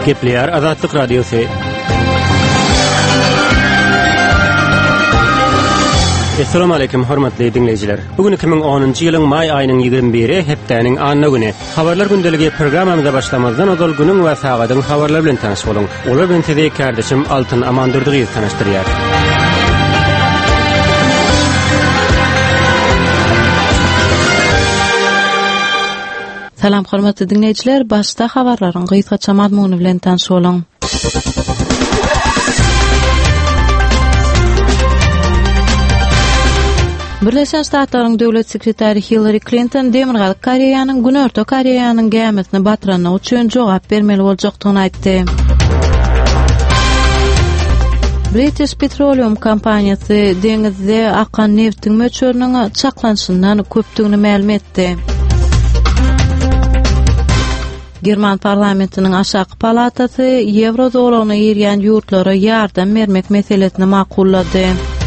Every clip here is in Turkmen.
Gepleyer Azatlyk Radiosu. Assalamu alaykum hormatly dinleyijiler. Bugün 2010-njy ýylyň may aýynyň 21-i hepdäniň anna güni. Habarlar gündeligi programmamyza başlamazdan ozal günüň we sagatyň habarlary bilen tanyş boluň. Olar bilen sizi kardeşim Altyn Amandurdygy tanyşdyrýar. Salam hormatly dinleyijiler, başda habarlaryň gysgaça mazmuny bilen tanyş boluň. Birleşen Ştatlaryň döwlet sekretary Hillary Clinton Demirgaly Koreýanyň Günörtü Koreýanyň gämetini batyranyny üçin jogap bermeli boljakdygyny aýtdy. British Petroleum kompaniýasy deňizde akan neftiň möçöriniň çaklanşyndan köpdigini ma'lum etdi. German parlamentiniň aşaky palatasy Eurozonany ýerýän ýurtlara ýardam bermek meselesini makullady.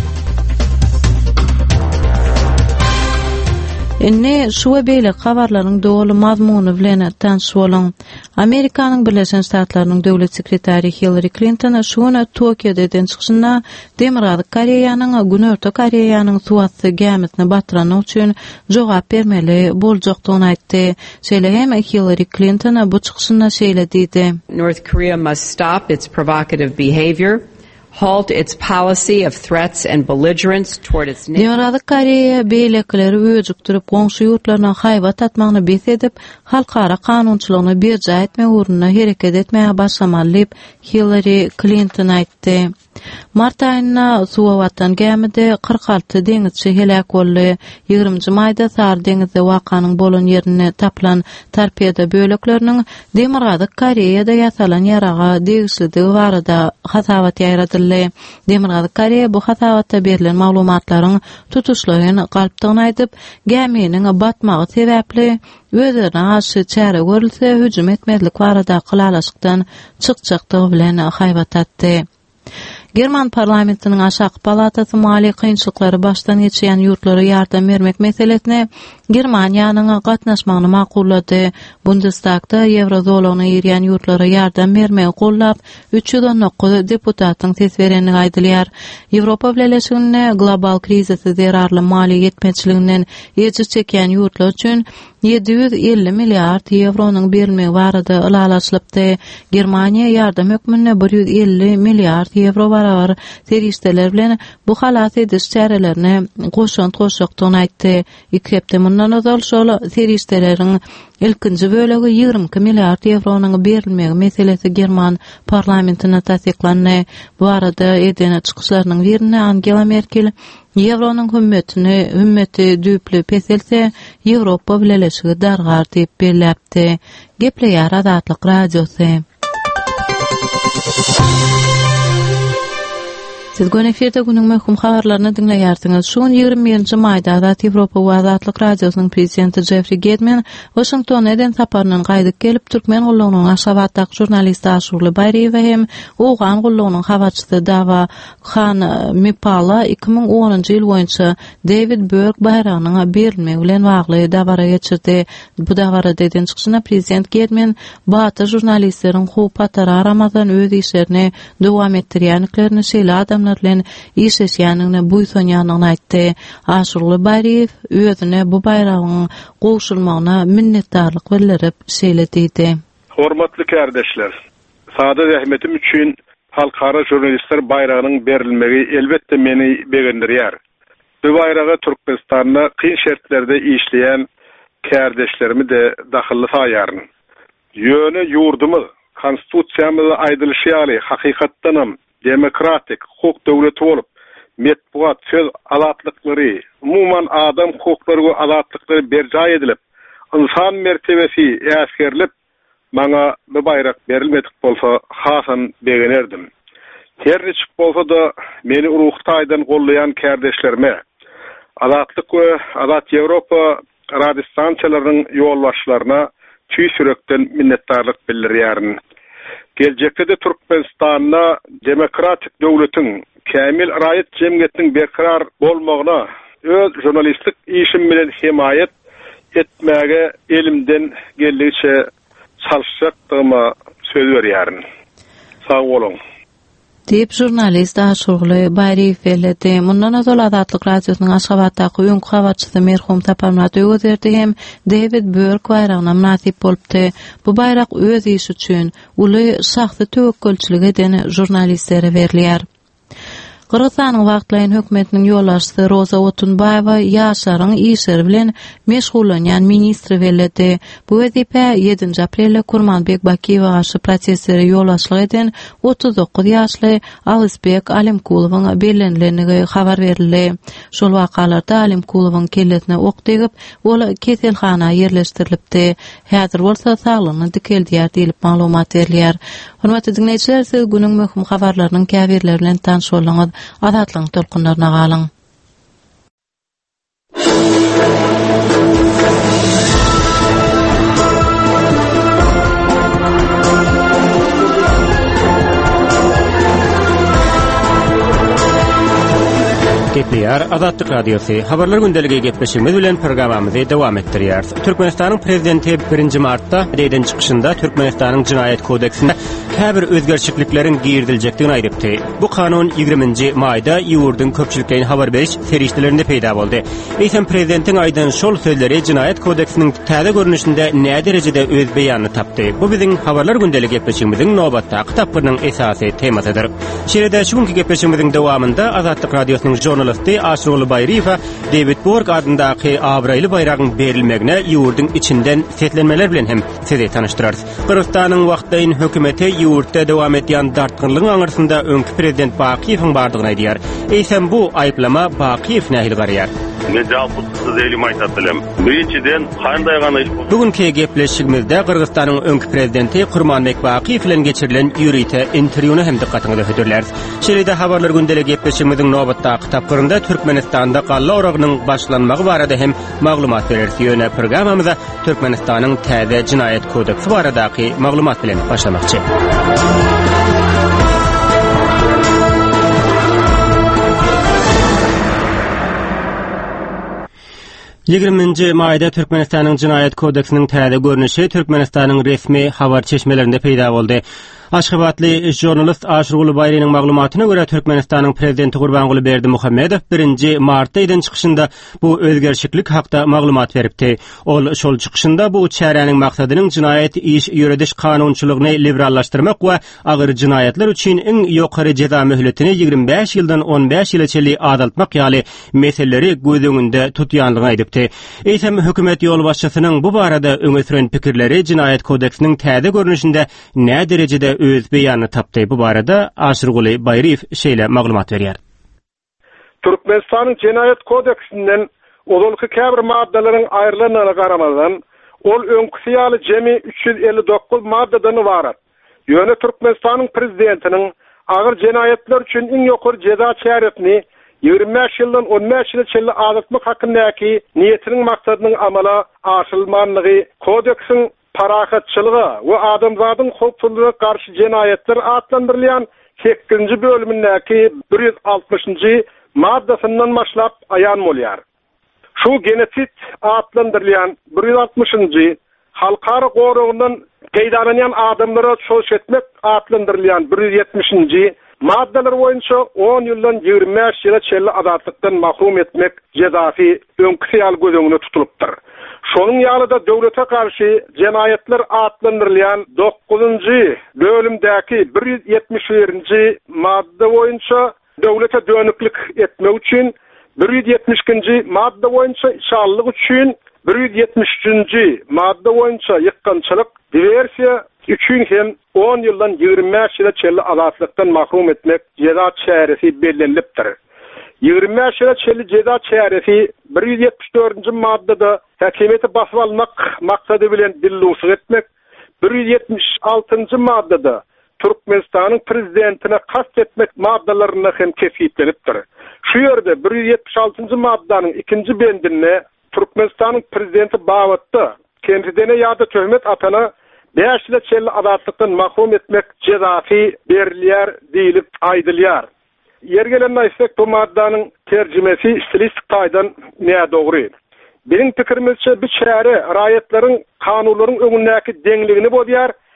Inne şu we beýle habarlaryň dogly mazmuny bilen tanyş boluň. Amerikanyň Birleşen Ştatlarynyň döwlet sekretary Hillary Clinton şuny Tokioda eden çykyşynda Demirgaly Koreýanyň Günörtü Koreýanyň suwatly gämetini batyrany üçin jogap bermeli boljakdygyny aýtdy. Şeýle hem Hillary Clinton bu çykyşynda şeýle diýdi. North Korea must stop its provocative behavior. Halt its policy of threats and belligerence toward its neighbors. Demirgaly Koreýa beýlekleri öjükdirip goňşy ýurtlaryna haýbat atmagyny bes edip, halkara kanunçylygyny berja etmek uğruna hereket etmäge başlamaly diýip Hillary Clinton aýtdy. Mart aýyna suwa watan gämide 46 deňizçi helak boldy. 20 maýda Sar deňizde wakanyň bolan ýerine tapylan torpedo bölekleriniň Demirgaly Koreýada ýasalan ýaraga degisligi barada hasabat ýaradyldy. Demirgaly Koreýa bu hasabatda berilen maglumatlaryň tutuşlaryny galpdygyny aýdyp, gäminiň batmagy sebäpli özüne aşy çäre görülse hüjüm etmezlik barada kylalaşykdan çykjakdygy bilen haýbat atdy. German parlamentiniň aşaky palatasy mali kynçylyklary başdan geçýän ýurtlara ýardam bermek meselesine Germaniýanyň gatnaşmagyny makullady. Bundestagda Eurozonany ýerýän ýurtlara ýardam bermegi gollap 309 deputatyň ses berenligi aýdylýar. Ýewropa Birleşigine global krizisi zerarly mali ýetmezçiliginden ýetir çeken ýurtlar üçin 750 milliard euronyň berilmegi barada ılalaşylypdy. Germaniýa ýardam hökmüne 150 milliard euro barabar serişdeler bilen bu halat ediş çärelerini goşan-goşakdygyny aýtdy. Ikepde mundan ozal şol serişdeleriň ilkinji bölegi 22 milliard euronyň berilmegi meselesi German parlamentine tasdiklandy. Bu arada eden çykyşlarynyň birine Angela Merkel Ýewronyň hümmetini düplü peselse Ýewropa Birleşigi dargar diýip belläpdi. Gepleýär Azatlyk Radiosu. Siz gönü efirde günün möhüm habarlaryny dinleýärsiňiz. Şuň 20-nji maýda Azat Ýewropa we Azatlyk Radiosynyň prezidenti Jeffrey Gedman Washington eden saparynyň gaýdyp gelip Türkmen gullugynyň Aşgabatdaky jurnalisti Aşurly Baýraýew hem Owgan gullugynyň habarçysy Dawa Khan Mipala 2010-njy ýyl boýunça David Berg bayrağynyň berilmegi bilen bagly dawara geçirdi. Bu dawarada eden çykyşyna prezident Gedman bata jurnalistleriň hukukatary aramazdan öz işlerini dowam etdirýänliklerini şeýle adam bilen işleşýänini buýsanýanyny aýtdy. Aşurly Baýraýew özüne bu baýragyň goşulmagyna minnetdarlyk bildirip şeýle diýdi. Hormatly kardeşler, sada rahmetim üçin halkara jurnalistler baýragynyň berilmegi elbetde meni begendirýär. Bu baýraga Türkmenistanyň kyn şertlerde işleýän kardeşlerimi de dahilli saýaryn. Ýöne ýurdumyz, konstitusiýamyza aýdylşýaly hakykatdanam demokratik hukuk döwleti bolup, metbuat söz azatlyklary, umuman adam hukuklaryna azatlyklary berja edilip, insan mertebesi äsgerlip, maňa bu baýrak berilmedik bolsa, hasan begenerdim. Terçik bolsa da meni uruktaýdan gollayan kardeşlerime, Azatlyk we Azat Ýewropa radiostansiýalarynyň ýolbaşçylaryna tüý sürekden minnetdarlyk bildirýärin. Gelecekde de Türkmenistanyna demokratik döwletiň, kämil raýat jemgyýetiniň berkarar bolmagyna öz jurnalistlik işim bilen himayet etmäge elimden gelýärçe çalışjakdyma söz berýärin. Sağ bolun. Deyip jurnalist Aşurly Bayriýew bellädi. Mundan azal Azatlyk radiosynyň Aşgabatdaky öňkü habarçysy merhum Taparmat Öwderdi hem David Börk bayragyna munasip bolupdy. Bu bayrak öz işi üçin uly şahsy töwekkülçilik eden jurnalistlere berilýär. Qırgızstanyň wagtlaýan hökümetiniň ýolbaşçysy Roza Otunbaýewa ýaşlaryň işleri bilen meşgullanýan ministri bellädi. Bu wezipe 7 aprelde Kurmanbek Bakiýewa garşy prosesleri ýolbaşçylyk eden 39 ýaşly Alisbek Alimkulowyň bellenlenigi habar berildi. Şol wakalarda Alimkulowyň kelletine ok degip, ol keselhana ýerleşdirilipdi. Häzir bolsa saglygyny dikeldiýär diýilip maglumat berilýär. Hormatly dinleýijiler, siz günüň möhüm habarlarynyň käbirleri bilen tanyş bolýaňyz. Azatlyň tolkunlaryna galyň. Gepleýär Azatlyk radiosu. Habarlar gündeligi gepleşigimiz bilen programmamyzy dowam etdirýär. Türkmenistanyň prezidenti 1 martda edin çykyşynda Türkmenistanyň Jinaýat kodeksinde käbir özgerçiklikleriň giýirilejekdigini aýdypdy. Bu kanun 20 maýda ýurduň köpçülikden habar beriş serişlerinde peýda boldy. Eýsem prezidentiň aýdan şol sözleri Jinaýat kodeksiniň täze görnüşinde näme derejede öz beýanyny tapdy. Bu biziň habarlar gündeligi gepleşigimiziň nobatdaky taparynyň esasy temasydyr. Şeýle şu günki gepleşigimiziň dowamında Azatlyk radiosynyň jurnalisti Aşurly Bayriýew David Börk adyndaky Abraýly bayragyň berilmegine ýurduň içinden setlenmeler bilen hem sizi tanıştyrar. Qırgızstanyň wagtlaýan hökümeti ýurtda dowam etýän dartgynlygyň aňyrsynda öňkü prezident Bakiýewiň bardygyny aýdýar. Eýsem bu aýplama Bakiýew nähil garýar? Men jawapsız elim aýtatdym. Birinçiden kanday gana iş boldy. Bugünkü gepleşigimizde Qırgızstanyň öňkü prezidenti Kurmanbek Bakiýew bilen geçirilen ýürüýte interwýuny hem dikkatiňizi hödürler. Şeýle-de habarlar gündeligi gepleşigimiziň nobatdaky tapgyrynda Türkmenistanda galla oragynyň başlanmagy barada hem maglumat berersi ýöne programmamyza Türkmenistanyň täze Jinaýat kodeksi baradaky maglumat bilen başlamakçy. 20 maýda Türkmenistanyň Jinaýat kodeksiniň täze görnüşi Türkmenistanyň resmi habar çeşmelerinde peýda boldy. Aşgabatly jurnalist Aşurly Bayragynyň maglumatyna görä Türkmenistanyň prezidenti Gurbanguly Berdimuhammedow 1 martda edin çykyşynda bu özgerçiklik hakda maglumat beripdi. Ol şol çykyşynda bu çäreňiň maksadynyň jinaýat iş ýörediş kanunçylygyny liberallaşdyrmak we agyr jinaýatlar üçin iň ýokary jeza möhletini 25 ýyldan 15 ýyla çeli azaltmak ýaly meseleleri göz öňünde tutýanlygyny aýdypdy. Eýsem hökümet ýolbaşçysynyň bu barada öňe süren pikirleri Jinaýat kodeksiniň täze görnüşinde näme derejede öz beýanyny tapdy. Bu barada Aşurly Bayriýew şeýle maglumat berýär. Türkmenistanyň Jinaýat kodeksinden olulky käbir maddalaryň aýrylynyna garamadan ol öňkü ýaly jemi 359 maddadan ibarat. Ýöne Türkmenistanyň prezidentiniň agyr jinaýatlar üçin iň ýokary jeza çäretini 25 ýyldan 15 ýyla çelli azatmak hakyndaky niýetiniň maksadynyň amala aşylmanlygy kodeksin parakatçılığı ve adamzadyň hukuklugyna karşı jinaýatlar atlandyrylýan 8-nji bölümindäki 160-njy maddasyndan başlap aýan bolýar. Şu genosit atlandyrylýan 160-njy halkara goragynyň peýdalanýan adamlara çoş etmek atlandyrylýan 170-njy maddalar boýunça 10 ýyldan 25 ýyla çelli azatlykdan mahrum etmek jezasy öňkü ýaly göz öňünde tutulypdyr. Şonuň ýalyda döwlete karşı jinaýatlar atlandyrylýan 9-njy bölümdäki 171-nji madda boýunça döwlete dönüklik etmek üçin 170-nji madda boýunça şanlyk üçin 173-nji madda boýunça ýykkançylyk diversiýa üçün hem 10 ýyldan 25 ýyla çelli azatlykdan mahrum etmek jeza çäresi bellenlipdir. 25 ýyla çelli jeza çäresi 174-nji maddada häkimeti basyp almak maksady bilen dillusyk etmek, 176-njy maddada Türkmenistanyň prezidentine kast etmek maddalaryna hem kesiplenipdir. Şu ýerde 176-njy maddanyň 2-nji bendine Türkmenistanyň prezidenti bawatda kendisine ýa-da töhmet atana 5 ýyla çelli azatlykdan mahrum etmek jezasy berilýär diýilip aýdylýar. Ýergelen aýtsak bu maddanyň terjimesi stilistik taýdan näme dogry? Benim pikirimizçe bir çäre raýatlaryň kanunlaryň öňündäki deňligini bozýar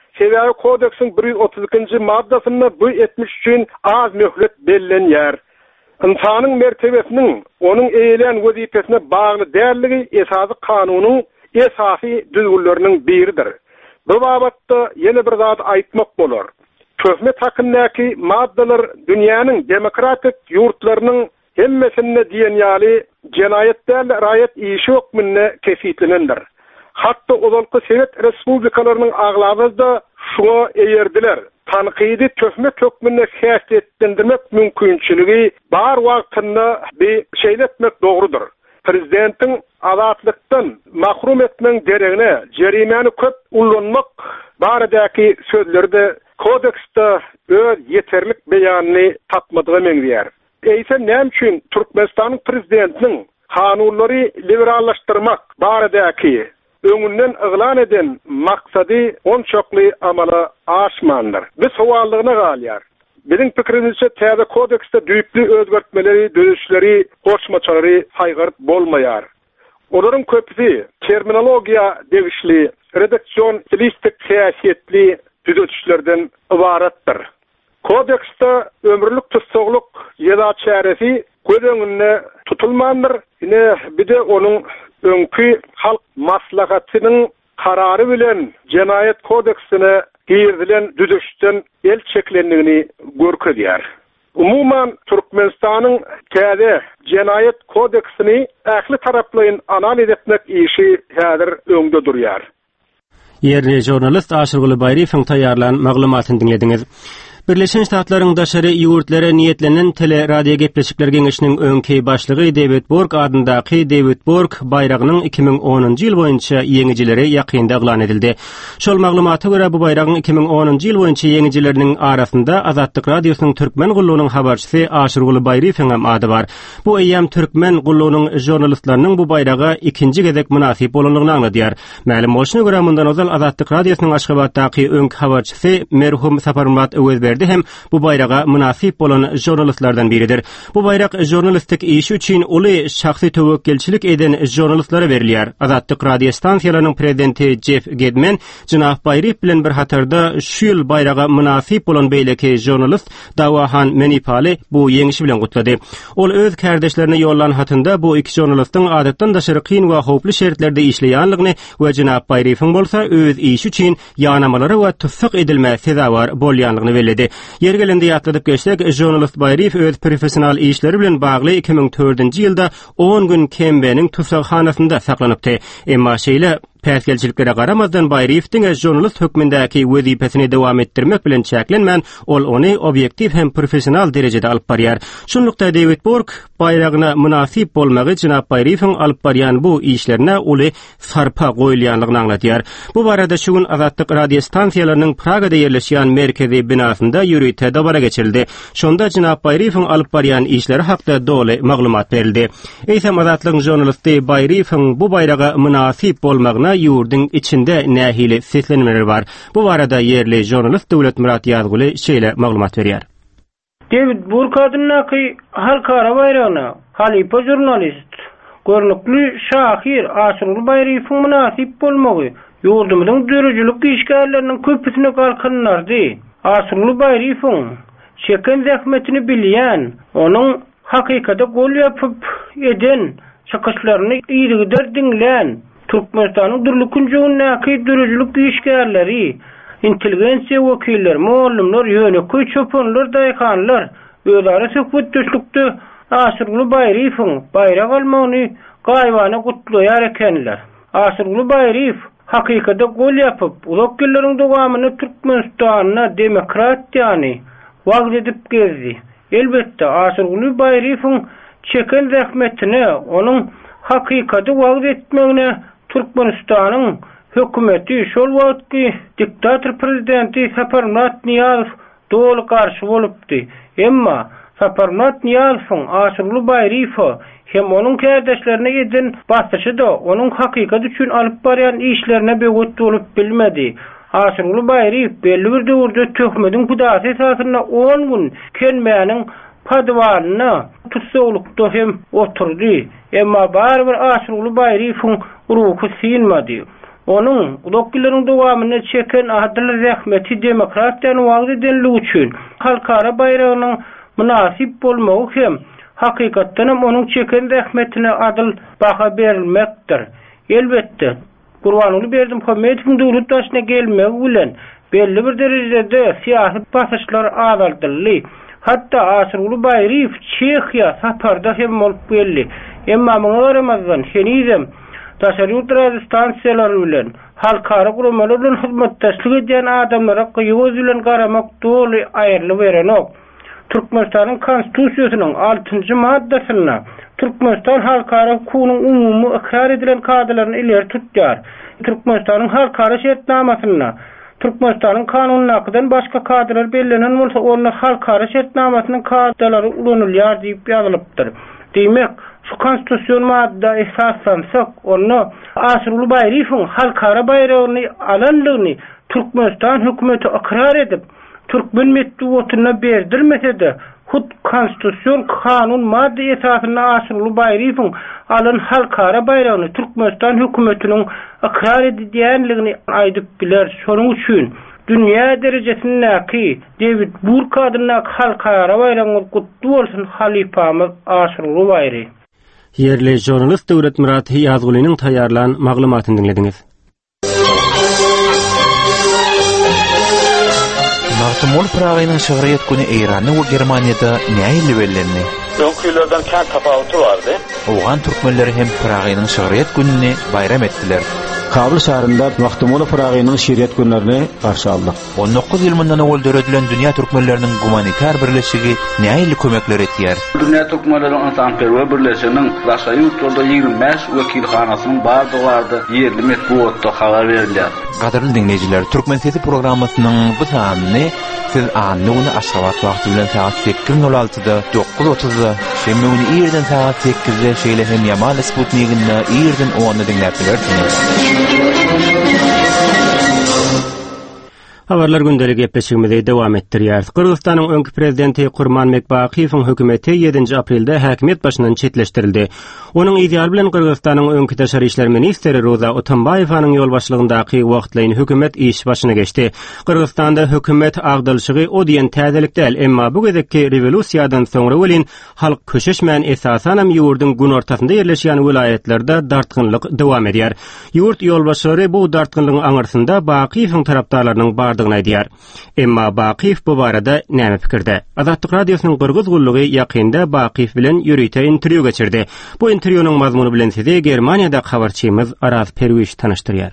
Sebäbi kodeksin 132-nji maddasynda bu etmiş üçin az möhlet bellenýär. İnsanyň mertebesiniň onuň eýlen wezipesine bagly dälligi esasy kanunyň esasy düzgünleriniň biridir. Bu babatda ýene bir zat aýtmak bolar. Töhmet hakyndaky maddalar dünýäniň demokratik ýurtlarynyň hemmesinde diýenýäli jenayetlerle raýat işi hukmyna kefitlenendir. Hatda ozalky Sowet respublikalarynyň aglabızda şuna eýerdiler. Tanqidi töhmet hukmyna häsiýetlendirmek mümkinçiligi bar wagtynda bir şeýletmek dogrudur. Prezidentiň azatlykdan mahrum etmek deregine jerimany köp ullanmak baradaky sözlerde kodeksde öz yeterlik beýanyny tapmadygy meňzeýär. Eýse näme üçin Türkmenistanyň prezidentiniň kanunlary liberallaşdyrmak baradaky öňünden yglan eden maksady onçokly amala aşmandyr. Biz sowallygyna galýar. Bizim pikirimizce täze kodeksde düýpli özgertmeleri, dönüşleri, goşmaçalary haýgyryp bolmaýar. Olaryň köpüsi terminologiýa degişli, redaksion stilistik häsiýetli düzütüşlerden ibaratdyr. Kodekste ömürlük tutsagluk ýa-da çäresi göz öňünde tutulmandyr. Ine bir de onuň öňkü halk maslahatynyň karary bilen Jenayet kodeksine girdilen düzüşden el çeklendigini görkezýär. Umuman Türkmenistanyň täze Jenayet kodeksini ähli taraplaryň analiz etmek işi häzir öňde durýar. Yerli jurnalist Aşyrguly Baýrypowyň taýýarlanan maglumatyny dinlediňiz. Birleşen Ştatlaryň daşary ýurtlary niýetlenen tele radio gepleşikler geňişiniň öňki başlygy David Borg adyndaky David Borg bayragynyň 2010-njy ýyl boýunça ýeňijileri ýakynda eglan edildi. Şol maglumata görä bu bayragyň 2010-njy ýyl boýunça ýeňijileriniň arasynda Azatlyk radiosynyň türkmen gullugynyň habarçysy Aşyrguly Baýrypowyň hem ady bar. Bu eýem türkmen gullugynyň jurnalistlarynyň bu bayraga ikinji gezek münasip bolanlygyny anladýar. Mälim bolşuna görä mundan ozal Azatlyk radiosynyň Aşgabatdaky öňki habarçysy merhum Saparmat Öwezberdi hem bu bayraga münasip bolan jurnalistlardan biridir. Bu bayrak jurnalistik işi üçin uly şahsy töwekkilçilik eden jurnalistlara berilýär. Azatlyk radio stansiýalarynyň prezidenti Jeff Gedman Jynap Baýryp bilen bir hatarda şu ýyl bayraga münasip bolan beýleki jurnalist Dawahan Menipali bu ýeňişi bilen gutlady. Ol öz kardeşlerine ýollan hatynda bu iki jurnalistiň adatdan daşary kyn we howply şertlerde işleýänligini we Jynap Baýrypyň bolsa öz işi üçin ýanamalary we tutsak edilme sezawar bolýanlygyny bellädi. Yer gelende ýatladyp geçsek, jurnalist Baýryp öz professional işleri bilen bagly 2004-nji ýylda 10 gün Kembeniň tutsakhanasynda saklanypdy. Emma şeýle päsgelçiliklere garamazdan Baýrypyň jurnalist hökmündäki wezipesini dowam etdirmek bilen çäklenmän, ol ony objektiv hem professional derejede alyp barýar. Şonlukda David Borg bayragyna münasip bolmagy Jynap Baýrypyň alyp barýan bu işlerine uly sarpa goýulýanlygyny anlatýar. Bu barada şu gün Azatlyk radio stansiýalarynyň Pragada ýerleşýän merkezi binasynda ýürüýte dabara geçirildi. Şonda Jynap Baýrypyň alyp barýan işleri hakda doly maglumat berildi. Eýsem Azatlyk jurnalisti Baýrypyň bu bayraga münasip bolmagyna ýurdun içinde nähili seslenmeler var. Bu barada yerli jurnalist Döwlet Murat Ýazguly şeýle maglumat berýär. David Borg adyndaky halkara bayragyna halipa jurnalist, görnükli şahir Aşyrguly Baýrypowyň münasip bolmagy ýurdumyzyň dörejlik işgärleriniň köpüsine galkynlardy. Aşyrguly Baýrypowyň çeken zähmetini bilýän, onuň hakykata gol ýapyp eden çakaşlaryny ýygyder dinlän Türkmenistanyň durlukynjygynaky dörejlik işgärleri, intelligensiýa wekilleri, muallimler, ýöneköy çopanlar, daýhanlar özara söhbetdeşlikde Aşyrguly Baýrypowyň bayrag almagyny gaýbana gutlaýar ekenler. Aşyrguly Baýryp hakykata gol ýapyp, uzak ýyllanyň dowamyny Türkmenistanyna demokratiýany wagt edip gezdi. Elbetde Aşyrguly Baýrypowyň çeken zähmetini, onuň hakykata wagt etmegine Türkmenistanyň hökümeti şol wagtky diktator prezidenti Saparmat Niýazow doly garşy bolupdy. Emma Saparmat Niýazowyň Aşyrguly Baýrypow hem onuň kardeşlerine eden basyşy da onuň hakykat üçin alyp barýan işlerine beýgut bolup bilmedi. Aşyrguly Baýryp belli bir döwürde töhmediň pudasy esasynda 10 gün Kenmäniň padwalyna tutsaglykda hem oturdy. Emma barbyr Aşyrguly Baýrypowyň ruhy sinmady. Onun dokillerin dowamyny çeken adil rahmeti demokratiýany wagt edenligi üçin halkara bayrağının münasip bolmagy hem hakykatdan onuň çeken rahmetine adil baha berilmekdir. Elbetde Gurbanuly Berdimuhammedowyň döwlet başyna gelmegi bilen belli bir derejede siyasi basyşlar azaldyldy. Hatta Asyrul Bayriýew Çekiýa saparda hem bolup geldi. Emma muňa garamazdan şenizem taşeruýat stansiýalary bilen halkara guramalar bilen hyzmatdaşlyk edýän adamlara gyýyz bilen garamak doly aýryly berenok. Türkmenistanyň konstitusiýasynyň 6-njy maddasyna Türkmenistan halkara hukukynyň umumy ikrar edilen kaydalaryny ileri tutýar. Türkmenistanyň halkara şertnamasyna Türkmenistanyň kanunyna akydan başga kaydlar belirlenen bolsa onlar halkara şertnamasynyň kaydalary ulanylýar diýip ýazylypdyr. Demek, şu konstitusiýon madda esaslansak, onu Asyrul Bayriýewiň halkara bayragyny alanlygyny Türkmenistan hökümeti ikrar edip, Türkmen medeniýetyne berdirmese-de, hut konstitusiýon kanun madda esasyna Asyrul Bayriýewiň alan halkara bayragyny Türkmenistan hökümetiniň ikrar edilýänligini aýdyp biler. Şonuň üçin dünýä derejesindäki David Burke adyna halkara bayragyny kutly bolsun halifamyz Asyrul Bayriýew. Yerli jurnalist Döwlet Murat Ýazgulynyň taýýarlanan maglumatyny dinlediňiz. Mahtumul Pragynyň şöhret güni Eýranyň we Germaniýada näýe bellendi? Öňkülerden kan tapawuty bardy. Oğan türkmenleri hem Pragynyň şöhret günini bayram etdiler. Kabul şahrında Mahtumul Pragynyň şöhret günlerini garşy aldyk. 19 ýyl mundan owul döredilen dünýä türkmenleriniň humanitar birleşigi näýe kömekler etýär? Dünýä türkmenleriň insanperwer birleşiginiň Daşa ýurtlarda 25 wekilhanasynyň bardygy bardy. Yerli medeniýetde habar berilýär. Gaderli dinleyijiler, Türkmen Sesi programmasynyň bu sanyny siz anlygyny Aşgabat wagty bilen saat 8:06-da 9:30-da, şemme güni ýerden saat 8-de şeýle hem Yamal Sputnik'inde ýerden ony dinläp bilersiniz. Habarlar gündeligi epeşigimizi dowam etdirýär. Kyrgyzstanyň öňki prezidenti Gurbanbek Bakiýewiň hökümeti 7 aprelde häkimet başyndan çetleşdirildi. Onuň ideal bilen Kyrgyzstanyň öňki täşeri işler ministri Roza Otunbaýewaň ýol başlygyndaky wagtlaýyn hökümet iş başyna geçdi. Kyrgyzstanda hökümet agdylşygy o diýen täzelik däl, emma bu gezekki rewolusiýadan soňra welin halk köşeşmän esasanam ýurduň gün ortasynda ýerleşýän vilayetlerde dartgynlyk dowam edýär. Ýurt ýolbaşçylary bu dartgynlygyň aňyrsynda Bakiýewiň tarapdarlarynyň bardygyny aýdýar. Emma Bakiýew bu barada näme pikirde? Azatlyk radiosynyň Gürgüz gullugy ýakynda Bakiýew bilen ýürüýte interwýu geçirdi. Bu interwýunyň mazmuny bilen sizi Germaniýada habarçymyz Araz Perwiş tanıştyrýar.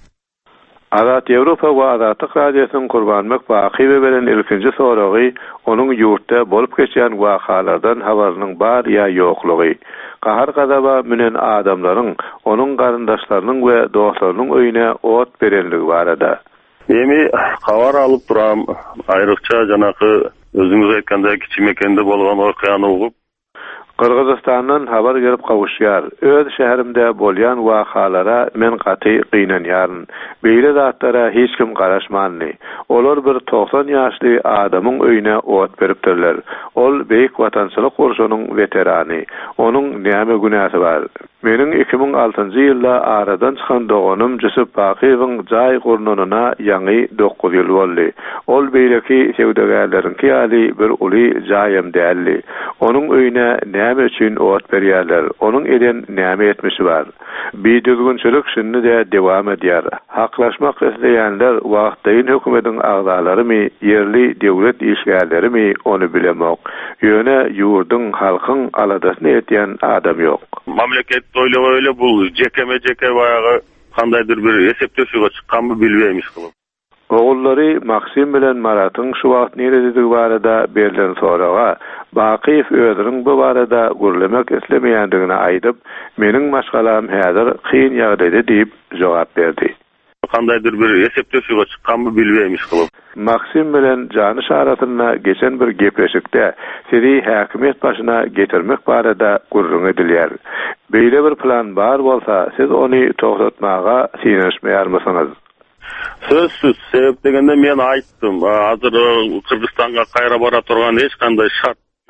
Azat Ýewropa we Azatlyk radiosynyň Gurbanbek Bakiýew bilen ilkinji soragy onuň ýurtda bolup geçýän wakalardan habarynyň bar ýa ýoklugy. Kahar gadaba münen adamlaryň, onuň garyndaşlarynyň we dostlarynyň öýüne ot berenligi barada. Emi habar alıp duram, ayrıkça janaky özüňiz aýtganda kiçik mekende bolgan okýany ugup Kırgızistan'dan haber gelip kavuşýar. Öz şäherimde bolýan wakalara men gaty gynanýaryn. Beýle zatlara hiç kim garaşmandy. Olar bir 90 ýaşly adamyň öýüne ot beripdirler. Ol beýik watançylyk urşunyň veterany. Onuň näme günäsi bar? Meniň 2006-njy ýylda aradan çykan doganym Jusuf Bakiýewiň jaý gurnunyna ýangy 9 ýyl boldy. Ol beýleki sewdagärleriňki ýaly bir uly jaýym däldi. Onuň öýüne näme üçin ot berýärler? Onuň eden näme etmesi bar? Biýdügünçilik şunny da dowam edýär. Haklaşmak isleýänler wagtdaýyn hökümetiň agdalarmy, yerli döwlet işgärlerimi onu bilemok. Ýöne ýurduň halkyň aladasyny etýän adam ýok. Mamleket doýlaba öyle bul jeke bayağı kandaýdyr bir esepleşige çykkanmy bilbeýmiş kılıp. Oğulları Maksim bilen Maratyň şu wagt nerede barada berilen soraga Bakiýew özüniň bu barada gürlemek islemeýändigini aýdyp, meniň maşgalam häzir kyn ýagdaýda diýip jogap berdi. Kandaýdyr bir esepleşige çykkanmy bilbeýmiş kılıp. Maksim bilen janyş arasyna geçen bir gepleşikde sizi häkimet başyna getirmek barada gurrun edilýär. Beýle bir plan bar bolsa, siz ony togtatmaga sinişmeýärmisiňiz? Sözsüz sebep degende men aýtdym. Hazır Kırgızstan'a kayra bara turgan hiç kanday şart.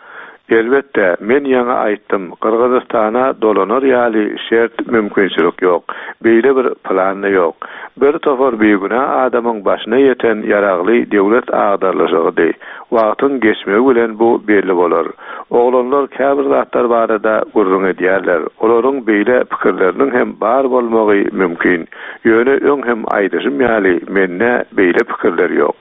Elbette, men ýa-da aýtdym, Kyrgyzstana dolanar ýaly şert mümkinçilik ýok. Beýle bir plan ýok. Bir tofar beýguna adamyň başyna ýeten ýaragly döwlet agdarlaşygy. Wagtyň geçmegi bilen bu belli bolar. Oglanlar käbir zatlar barada gurrun edýärler. Olaryň beýle pikirleriniň hem bar bolmagy mümkin. Ýöne öň hem aýdyşym ýaly menne beýle pikirler ýok.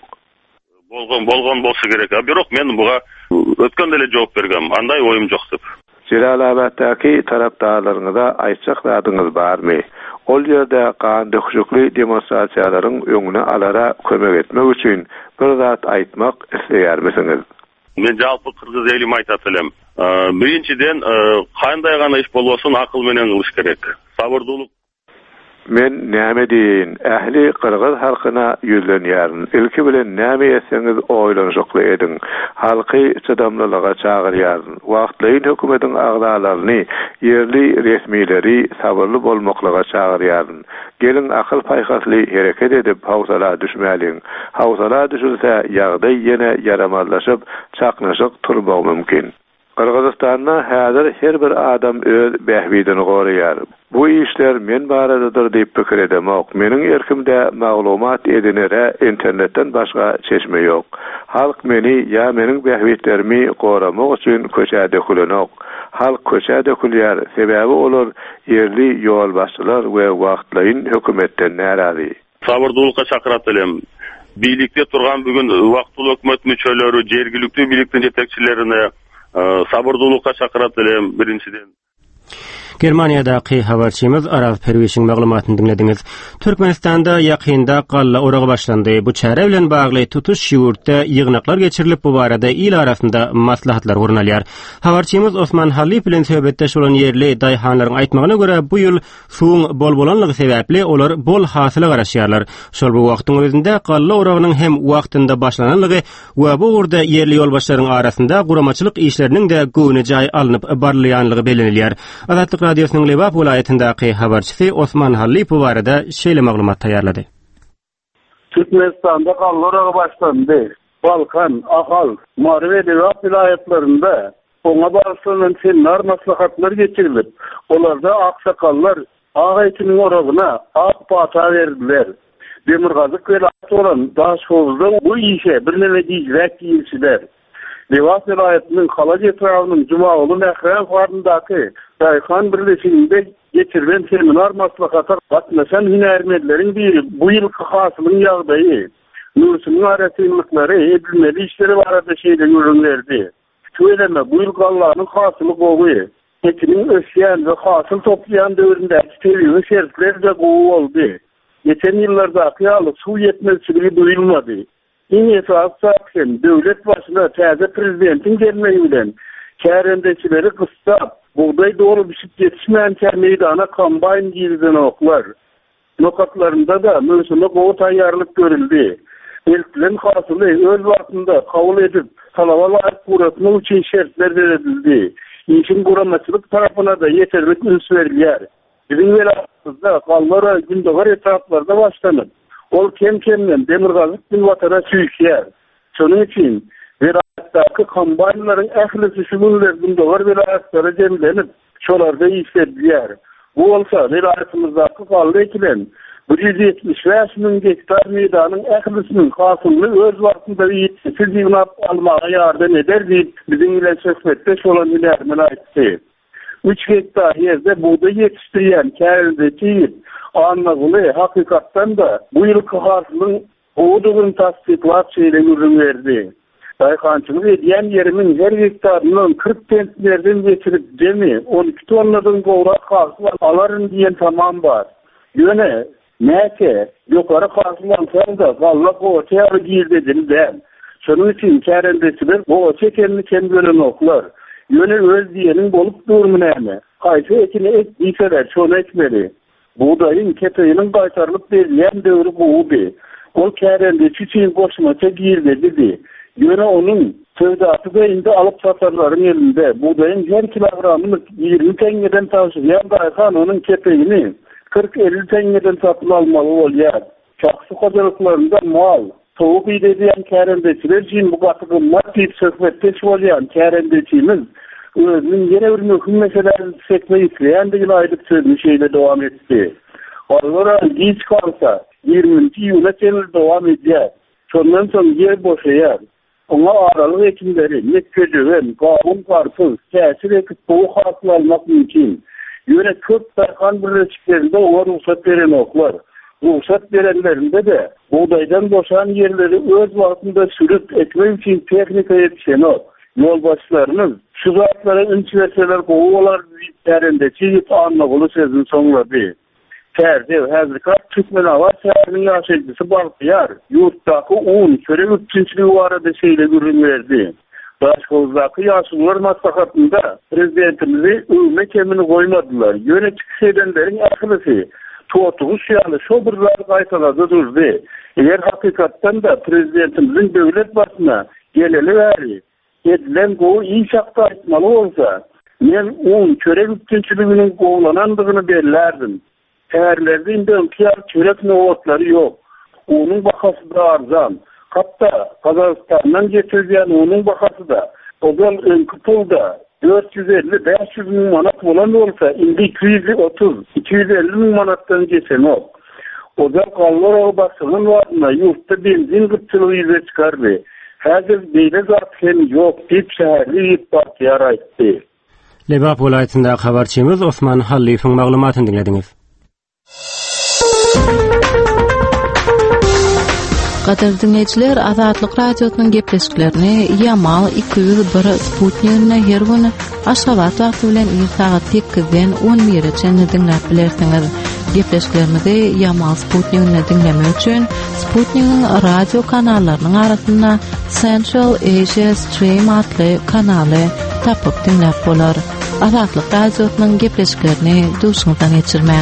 Bolgon bolsa gerek. Birok men buga ötkende ele jogap bergem. Anday oýum jok dep. Jelalabatdaky tarapdarlaryňyza aýtjak zadyňyz barmy? Ol ýerde kan döküşükli demonstrasiýalaryň öňüne alara kömek etmek üçin bir zat aýtmak isleýärmisiňiz? Men jalpy kyrgyz elime aýtatylym. Birinçiden kanday gana iş bolbosun akyl menen gylyş gerek. Sabırdylyk. Men näme diýin? Ähli Kyrgyz halkyna ýüzlenýärin. Ilki bilen näme etseňiz oýlanjykly edin. Halky çydamlylyga çagyrýarin. Wagtlaýyn hökümetiň agdalaryny, ýerli resmileri sabırly bolmaklyga çagyrýarin. Gelin akyl paýhasly hereket edip hawsala düşmäliň. Hawsala düşülse ýagdaý ýene yaramazlaşyp, çaknaşyk turmagy mümkin. Kyrgyzstanda häzir her bir adam öz bähbidini goraýar. Bu işler men baradadyr diýip pikir edemok. Meniň erkimde maglumat edinere internetten başga çeşme ýok. Halk meni ýa meniň bähbidlerimi goramak üçin köçäde kulenok. Halk köçäde kulýar, sebäbi olar ýerli ýol başçylar we wagtlaýyn hökümetden närazy. Sabırdylykka çakyratylym. Bilikde turgan bugün wagtly hökümet müçeleri, jergilikli bilikden jetekçilerini sabırdylykka çakyratylym birinçiden. Germaniýadaky habarçymyz Araz Perweşiň maglumatyny dinlediňiz. Türkmenistanda ýakynda galla oragy başlandy. Bu çäre bilen bagly tutuş ýurtda ýygnaklar geçirilip bu barada il arasynda maslahatlar gurulýar. Habarçymyz Osman Halip bilen söhbetdeş bolan ýerli daýhanlaryň aýtmagyna görä bu ýyl suwuň bol bolanlygy sebäpli olar bol hasyla garaşýarlar. Şol bu wagtyň özünde galla oragynyň hem wagtynda başlananlygy we bu urda ýerli ýolbaşlaryň arasynda guramaçylyk işleriniň de göwne jaý alınıp barlyanlygy belenilýär. Azatlyk Radyosynyň Lebap welaýatyndaky habarçysy Osman Halip bu barada şeýle maglumat taýýarlady. Türkmenistanda gallaraga başlandy. Balkan, Ahal, Marwe we Lebap welaýatlarynda oňa barşylan seminar maslahatlar geçirilip, olarda aksakallar Ağaytynyň oragyna ak pata berdiler. Demirgazyk welaýaty bolan Daşowuzda bu işe bir neme diýjek diýilçiler. Lebap welaýatynyň Halaj etrawynyň Jumaoğlu Nähran garyndaky Daýhan birleşiginde geçirilen seminar maslahatlar gatnaşan hünärmendleriň biri bu ýylky hasylyň ýagdaýy, nursunyň arasyndykları edilmeli işleri barada şeýle görünlerdi. Söýleme bu ýyl gallanyň hasyly gowy, ekiniň ösýän we hasyl toplaýan döwründäki tebigy şertler de gowy boldy. Geçen ýyllarda ýaly suw ýetmezçiligi duýulmady. Iň esasy döwlet başyna täze prezidentiň gelmegi bilen kärendeçileri gystap buğday doğru biçip yetişmeyen meydana kombayn girdiğini oklar. Nokatlarında da mövsümde goğu tayyarlık görüldü. Elçilerin hasılı öz vaktinde kabul edip talaba layık kuratmak için şertler verildi. İşin kuramaçılık tarafına da yeterlik üns verilýär. Bizim velayatımızda gallara gündoğar etraflarda başlanır. Ol kem-kemden Demirgazyk bin vatana süýýär. Şonun için velayatdaky kombaynlaryň ählisi şugunlar gündoğar velayatlara jemlenip şolarda işledýär. Bu bolsa velayatymyzdaky galla ekilen 175 000 hektar meydanyň ählisiniň hasylyny öz wagtynda ýetişsiz ýygnap almaga ýardam eder diýip biziň bilen söhbetdeş bolan ýermen aýtdy. 3 hektar ýerde buğday ýetişdirýän kärendeçi anlagyly hakykatdan da bu ýylky hasylyň odugyny tasdiklap şeýle görünýärdi. Daýhançylyk edýän ýerimiň her hektarynyň 40 centnerden geçirip jemi 12 tonnadan gowrak hasyl alaryn diýen tamam bar. Ýöne näke ýokary hasylansa da galla goýaty girdirildi. Şonuň üçin kärendeçiler goýaty ekenini ken gören oklar. Ýöne öz diýeniň bolup durmany. Gaýsy ekini ekdiýseler şonu ekmeli. Buğdaýyň kepeýiniň gaýtarylyp berilýän döwri gowy. Ol kärendeçi üçin goşmaça girdi. Ýöne onuň sövdasy da indi alyp satarlaryň elinde. Buğdaýyň her kilogramyny 20 teňeden taşıyan daýhan onuň kepeýini 40-50 teňeden satyp almaly bolýar. Çaksy hojalyklaryňda mal, soğuk ideyen kärendeçiler için bu katı gımmat deyip söhbetteş bolýan kärendeçimiz özünün yine bir mühüm meselelerini sekme isleyen de aylık sözünü şeyle devam etti. Onlara geç kalsa 20. yıla çelir devam edecek. Sondan sonra yer boşayar. Ona aralık ekimleri, netköcüven, kavun karpuz, kesir ekip boğu hasıl almak mümkün. Yöne köp tarkan birleşiklerinde ona ruhsat veren oklar. Ruhsat verenlerinde de buğdaydan boşan yerleri öz vaktinde sürüp ekmek için teknika yetişen ok. Yolbaşlarımız şu zatlara ünç verseler kovular üzerinde çiğit anlıqlı sözün sonladı. Terdev, hazırkat, Türkmen hava səhərinin yaşayıcısı Balqıyar, yurttaki 10 köre 3-cü varada şeyle görün verdi. Başkozdaki yaşlılar maslahatında prezidentimizi övme kemini koymadılar. Yönetik edenlerin akılısı, totuğu şiyanı şobırlar kaytaladı durdu. Eğer hakikatten de prezidentimizin devlet başına geleli veri, edilen kovu iyi şakta açmalı olsa, men 10 köre 3-cülüğünün kovlanandığını bellerdim. Şehirlerde indi önkiyar çörek novatları yok. Onun bakası da arzan. Hatta Kazakistan'dan getirdiğin onun bakası da Ozal önkü pulda 450-500 bin manat olan olsa indi 230-250 bin manattan geçen o. Ozal kallar basının varına yurtta benzin gıtçılığı yüze çıkardı. Hazır beyle zaten yok deyip şehirli yip Bahtiyar aytti. Lebap vilayetinde habarçımız Osman Hallif'in maglumatını dinlediniz. Qatar dinleyiciler, Azatlyk radiosynyň gepleşiklerini Yamal 201 Sputnik'ne her güni Aşgabat wagty bilen saat 8-den 11-e dinläp bilersiňiz. Gepleşiklerimizi Yamal Sputnik'ne dinlemek üçin Sputnik'in radio kanallarynyň arasynda Central Asia Stream adly kanaly tapyp dinläp bolar. Azatlyk radiosynyň gepleşiklerini duşuňdan geçirmäň.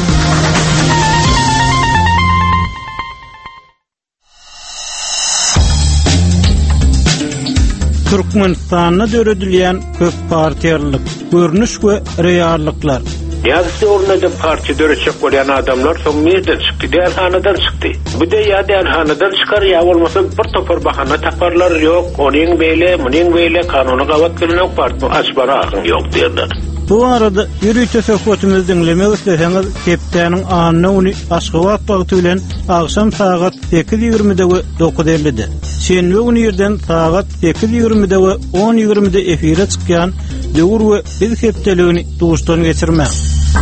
Türkmenistan'da döredilýän köp partiýallyk görnüş we reýallyklar. Ýa-da ornada partiýa döreçek bolýan adamlar soň mezden çykdy, dälhanadan çykdy. Bu da ýa dälhanadan çykar, ýa bolmasa bir topar bahana taparlar ýok, onuň beýle, munyň beýle kanuny gawat bilen partiýa açbara agyň ýok diýerler. Bu arada ýürüýte söhbetimizi dinlemek isteseňiz, Kepdäniň anyny uny Aşgabat wagty bilen agşam saat 8:20-de we 9:50-de. Şenbe güni ýerden saat 8:20-de we 10:20-de efire çykýan döwür we biz Kepdeligini duşdan geçirmek.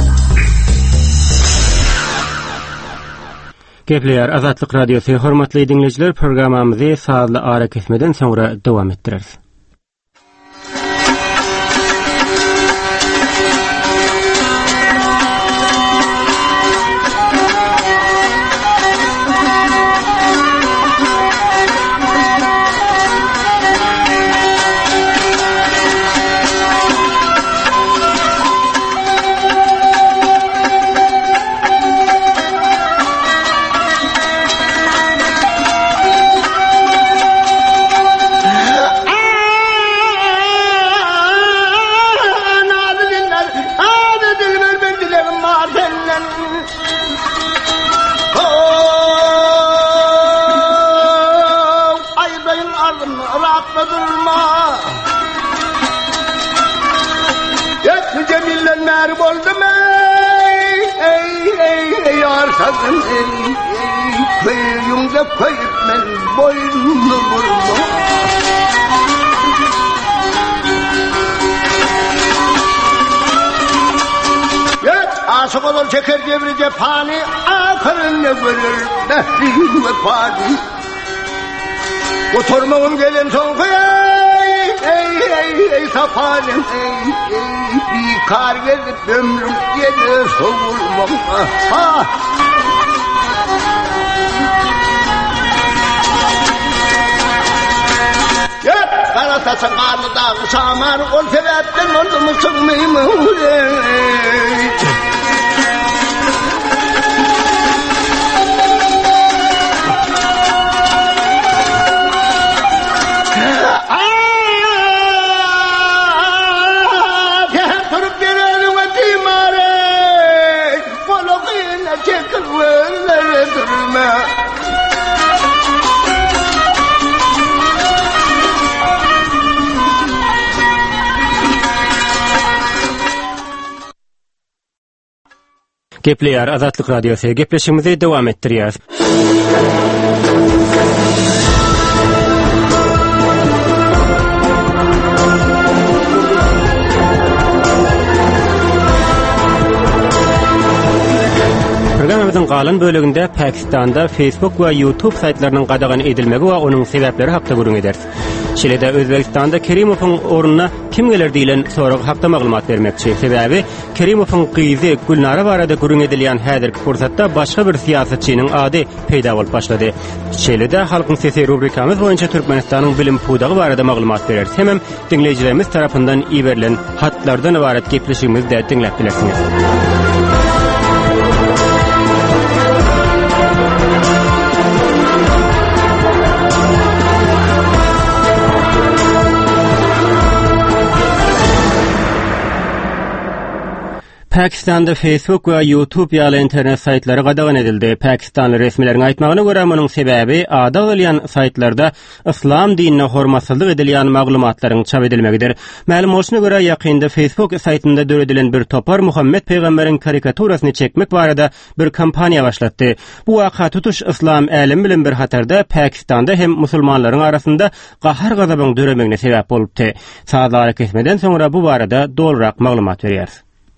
Gepleýär Azatlyk radiosy hormatly dinleýijiler, programamyzy saatly ara kesmeden soňra dowam etdireriz. Yüzümde koyup men boynunu vurma. Aşık olur çeker devri cephani, ahırını görür nehrin ve pani. Oturmağım gelen sonkuya, ey safalim, bir kar gelip ömrüm yine soğulmam. Karata sakarlı dağ şamar, ol sebepten oldu mu sıkmayayım Gepleýär Azatlyk Radiosu gepleşigimizi dowam etdirýär. Programmamyzyň galan bölегinde Pakistanda Facebook we YouTube saytlarynyň gadagan edilmegi we onuň sebäpleri hakda gurun ederiz. Şeýle-de Özbegistanda Kerimowyň ornuna kim geler diýilen soragy hakda maglumat bermekçi. Sebäbi Kerimowyň gyzy Gulnara barada gurun edilýän häzirki fursatda başga bir siýasatçynyň ady peýda bolup başlady. Şeýle-de Halkyň sesi rubrikamyz boýunça Türkmenistanyň bilim pudagy barada maglumat bereriz. Hemem dinleýijilerimiz tarapyndan iýerilen hatlardan ibaret gepleşigimizde dinläp bilersiňiz. Pakistanda Facebook we YouTube ýaly internet saytlary gadagan edildi. Pakistanly resmilerin aýtmagyna görä munyň sebäbi ada bolýan saytlarda islam dinine hormatsyzlyk edilýän maglumatlaryň çap edilmegidir. Ma'lum bolşuna görä ýakynda Facebook saytynda döredilen bir topar Muhammed peýgamberiň karikaturasyny çekmek barada bir kampaniýa başlatdy. Bu waka tutuş islam älim bilen bir hatarda Pakistanda hem musulmanlaryň arasynda gahar gazabyň döremegine sebäp bolupdy. Saatlar kesmeden soňra bu barada dolrak maglumat berýär.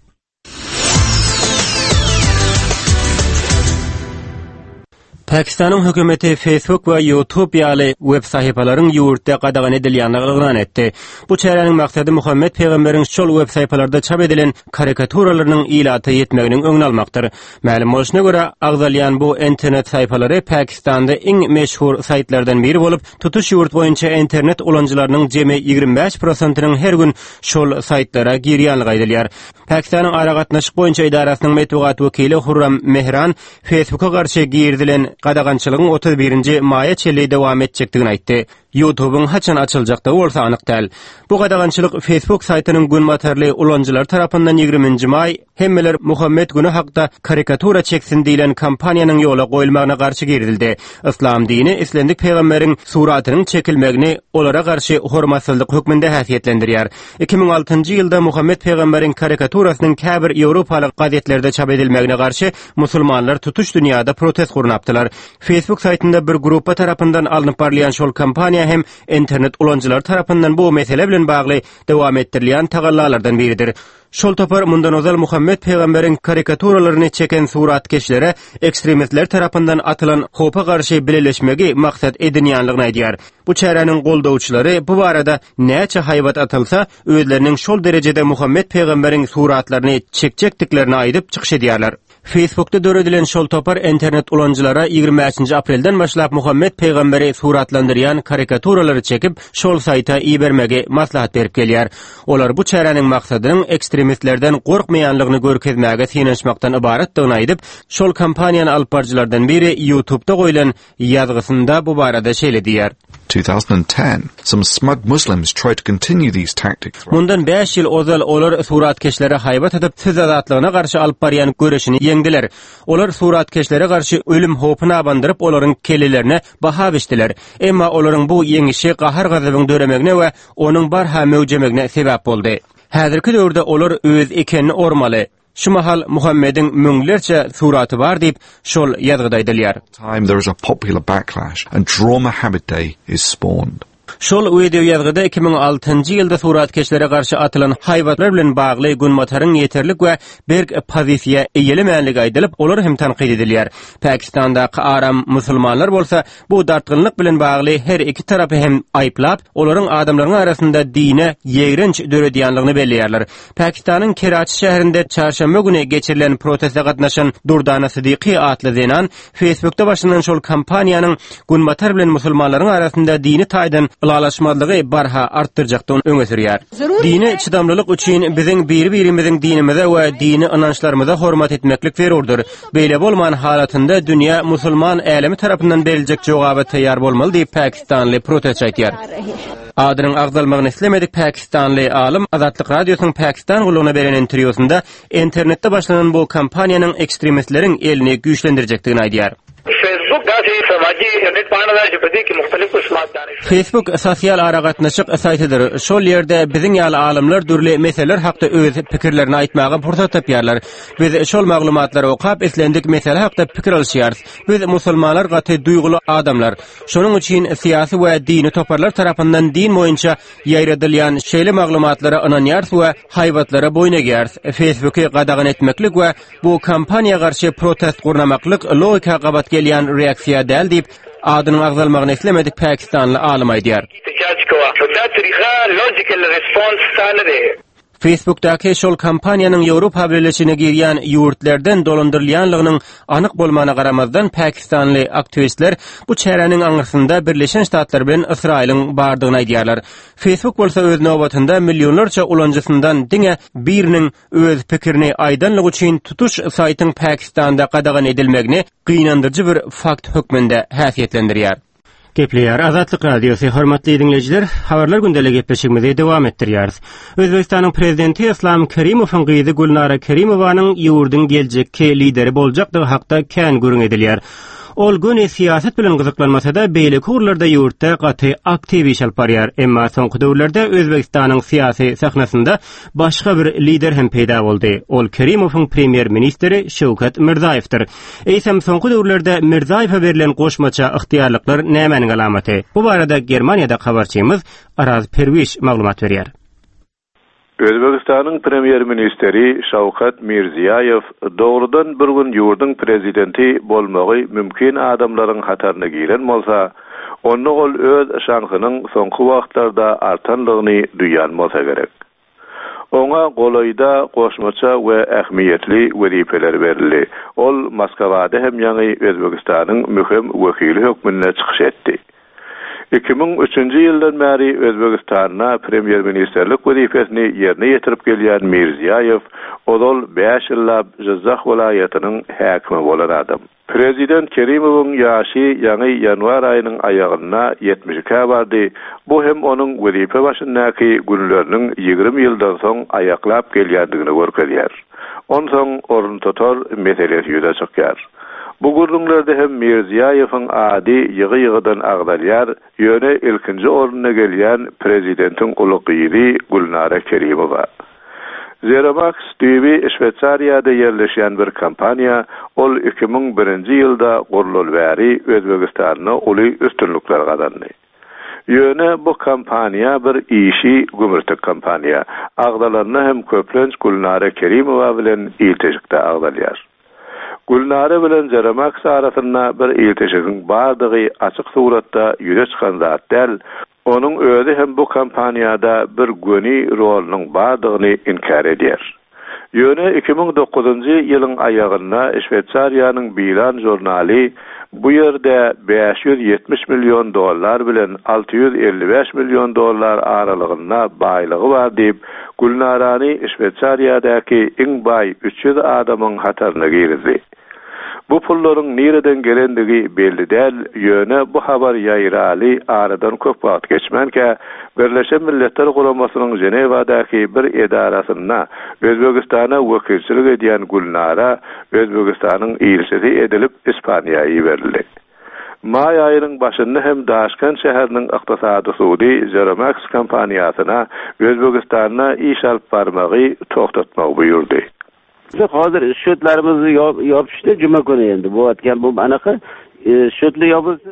Pakistanyň hökümeti Facebook we YouTube ýaly web sahypalaryň ýurtda gadagan edilýändigini ýalan etdi. Bu çäreniň maksady Muhammed peýgamberiň şol web sahypalarda çap edilen karikaturalarının ilata ýetmeginiň öňüni almakdyr. Ma'lum bolşuna görä, agzalýan bu internet sahypalary Pakistanda iň meşhur saytlardan biri bolup, tutuş ýurt boýunça internet ulanjylarynyň jemi 25%-nyň her gün şol saytlara girýänligi aýdylýar. Pakistanyň ara gatnaşyk boýunça idarasynyň metbuat wekili Hurram Mehran Facebook'a garşy girdilen gadagançylygyň 31-nji maýa çeli dowam etjekdigini aýtdy. YouTube'un haçan açyljakda bolsa anyk däl. Bu gadagançylyk Facebook saytynyň günmatarly ulanjylar tarapyndan 20-nji maý hemmeler Muhammed güni hakda karikatura çeksin diýilen kampaniýanyň ýola goýulmagyna garşy girdildi. İslam dini islendik peýgamberiň suratynyň çekilmegini olara garşy hormatsyzlyk hökmünde häsiýetlendirýär. 2006-njy ýylda Muhammed peýgamberiň karikaturasynyň käbir Ýewropalyk gazetlerde çap edilmegine garşy musulmanlar tutuş dünýäde protest gurnapdylar. Facebook saytynda bir gruppa tarapyndan alınıp barlayan şol kampaniýa hem internet ulanjylar tarapyndan bu mesele bilen bagly dowam etdirilýän tagallalardan biridir. Şol topar mundan ozal Muhammed peýgamberiň karikaturalarını çeken suratkeşlere ekstremistler tarapyndan atylan hopa garşy birleşmegi maksat edinýänligini aýdýar. Bu çäreniň goldawçylary bu barada näçe haýbat atylsa, özleriniň şol derejede Muhammed peýgamberiň suratlaryny çekjekdiklerini aýdyp çykyş edýärler. Facebook'ta döredilen şol topar internet ulanjylara 25 aprelden başlap Muhammed peýgamberi suratlandyrýan karikaturalary çekip şol sayta iýermegi maslahat berip gelýär. Olar bu çäreniň maksadynyň ekstremistlerden gorkmaýanlygyny görkezmäge sinençmakdan ibaretdigini aýdyp, şol kampaniýany alyp barjylardan biri YouTube'da goýulan ýazgysynda bu barada şeýle diýär. 2010, some smug Muslims tried to continue these tactics. Mundan 5 ýyl ozal olar suratkeşlere haýbat edip söz azatlygyna garşy alyp barýan göreşini ýeňdiler. Olar suratkeşlere garşy ölüm hopuna abandyryp olaryň kellelerine baha biçdiler. Emma olaryň bu ýeňişi gahar gazabyň döremegine we onuň barha möwjemegine sebäp boldy. Häzirki döwürde olar öz ekenini ormaly. Şu mahal Muhammed'in müňlerçe suraty bar diýip şol ýazgyda aýdylýar. Time there is a popular backlash and Draw Muhammad Day is spawned. Şol video ýazgyda 2006-njy ýylda suratkeşlere garşy atylan haýbatlar bilen bagly günmataryň ýeterlik we berk pozisiýa eýelemänligi aýdylyp, olar hem tanqid edilýär. Pakistanda aram musulmanlar bolsa, bu dartgynlyk bilen bagly her iki tarapy hem aýplap, olaryň adamlaryň arasynda dine ýegrenç döredýänligini belliýärler. Pakistanyň Kerachi şäherinde çarşamba güni geçirilen protestde gatnaşan Durdana Sidiqi atly zenan Facebook'ta başlanan şol kampaniýanyň günmatar bilen musulmanlaryň arasynda dini taýdan ulalaşmalygy barha artdyrjakdan öňe sürýär. Dini çydamlylyk üçin biziň bir-birimiziň dinimize we dini inançlarymyza hormat etmeklik berurdur. Beýle bolman halatynda dünýä musulman älemi tarapyndan beriljek jogaby taýýar bolmaly diýip Pakistanly protest aýtýar. Adynyň agdalmagyny islemedik Pakistanly alim Azatlyk Radiosynyň Pakistan gulugyna beren interwýusynda internetde başlanan bu kampaniýanyň ekstremistleriň elini güýçlendirjekdigini aýdýar. Facebook gazetesi समाजी Facebook sosial aragatnaşyk saýtydyr. Şol ýerde biziň ýaly alimler dürli meseleler hakda öz pikirlerini aýtmaga pursat tapýarlar. Biz şol maglumatlary okap eslendik mesele hakda pikir alýarys. Biz musulmanlar gaty duýgulu adamlar. Şonuň üçin syýasy we dini toparlar tarapyndan din boýunça ýaýradylýan şeýle maglumatlary ananýars we haýwatlara boyun egerýärs. Facebooky gadagan etmeklik we bu kampaniýa garşy protest gurnamaklyk logika gabat gelýän reaksiýa däl diýip adynyň agzalmagyny eslemedik Pakistanly alim aýdýar. Facebook'daki şol kampaniýanyň Ýewropa Birleşigine girýän ýurtlardan dolandyrylýanlygynyň anyk bolmagyna garamazdan Pakistanly aktivistler bu çärenin aňyrsynda Birleşen Ştatlar bilen Israýlyň bardygyny aýdýarlar. Facebook bolsa öz nowbatynda millionlarça ulanjysyndan diňe biriniň öz pikirini aýdanlyk üçin tutuş saýtyň Pakistanda gadagan edilmegini gynandyrjy bir fakt hökmünde häsiýetlendirýär. Gepleýär Azatlyk Radiosu hormatly dinleýijiler, habarlar gündelik gepleşigimizi dowam etdirýäris. Özbegistanyň prezidenti Islom Kerimowyň gyzy Gulnara Kerimowanyň ýurduň geljekki lideri boljakdygy hakda kän görüň edilýär. Ol göne siýaset bilen gyzyklanmasa da beýle kurlarda ýurtda gaty aktiv iş alp barýar. Emma soňky döwürlerde Özbegistanyň syýasy sahnasynda başga bir lider hem peýda boldy. Ol Kerimowyň premier ministri Şewket Mirzaýewdir. Eýsem soňky döwürlerde Mirzaýewa berilen goşmaça ygtyýarlyklar nämäniň alamaty? Bu barada Germaniýada habarçymyz Araz Perwiş maglumat berýär. Özbegistanyň premier ministri Şawkat Mirziýew dogrudan bir gün ýurduň prezidenti bolmagy mümkin adamlaryň hataryna giren bolsa, onu ol öz şansynyň soňky wagtlarda artanlygyny duýan bolsa gerek. Oňa golaýda goşmaça we ähmiýetli wezipeler berildi. Ol Moskwada hem ýa-ni Özbegistanyň möhüm wekili hökmüne çykyş etdi. 2003-nji ýyldan bäri Özbegistanyna premier ministerlik wezifesini ýerine ýetirip gelýän Mirziýew, odol 5 ýyllap Jizzax welaýatynyň häkimi bolan adam. Prezident Kerimowyň ýaşy ýa-ni ýanwar aýynyň aýagyna 72 bardy. Bu hem onuň wezife başyndaky günleriniň 20 ýyldan soň aýaklap gelýändigini görkezýär. Onsoň orun tutar meselesi ýüze çykýar. Bu günlerde hem Mirziýewiň ady ýygy-ýygydan agdalýar, ýöne ilkinji oruna gelýän prezidentin ulygyry Gulnara Kerimowa. Zeramax TV Şweýçariýada ýerleşýän bir kampaniýa, ol 2001-nji ýylda gurulýan bäri Özbegistanyna uly üstünlikler gadandy. Ýöne bu kampaniýa bir işi gümürtük kampaniýa. Agdalaryna hem köplenç Gulnara Kerimowa bilen iltejikde agdalýar. Gulnara bilen Zeramax arasynda bir iltejigin bardygy açyk suratda ýüze çykan zat däl, onuň özi hem bu kampaniýada bir göni rolunyň bardygyny inkar edýär. Ýöne 2009-njy ýylyň aýagynda Şweýçariýanyň Bilan jurnaly bu ýerde $570 milyon bilen $655 milyon aralygynda baýlygy bar diýip Gulnarany Şweýçariýadaky iň baý 300 adamyň hataryna girdi. Bu pullaryň nereden gelendigi belli däl, ýöne bu habar ýaýraly aradan köp wagt geçmenke Birleşen Milletler Guramasynyň Jenewadaky bir edarasyna Özbegistana wekilçilik edýän Gulnara Özbegistanyň ilçisi edilip Ispaniýaýa berildi. May aýynyň başynda hem Daşkan şäheriniň ykdysady sudy Zeramax kampaniýasyna Özbegistana iş alp barmagy toktatmak buyurdy. Hazır şötlerimizi yapıştı cuma günü endi. Bu atgan bu anaqa şötle yapılsa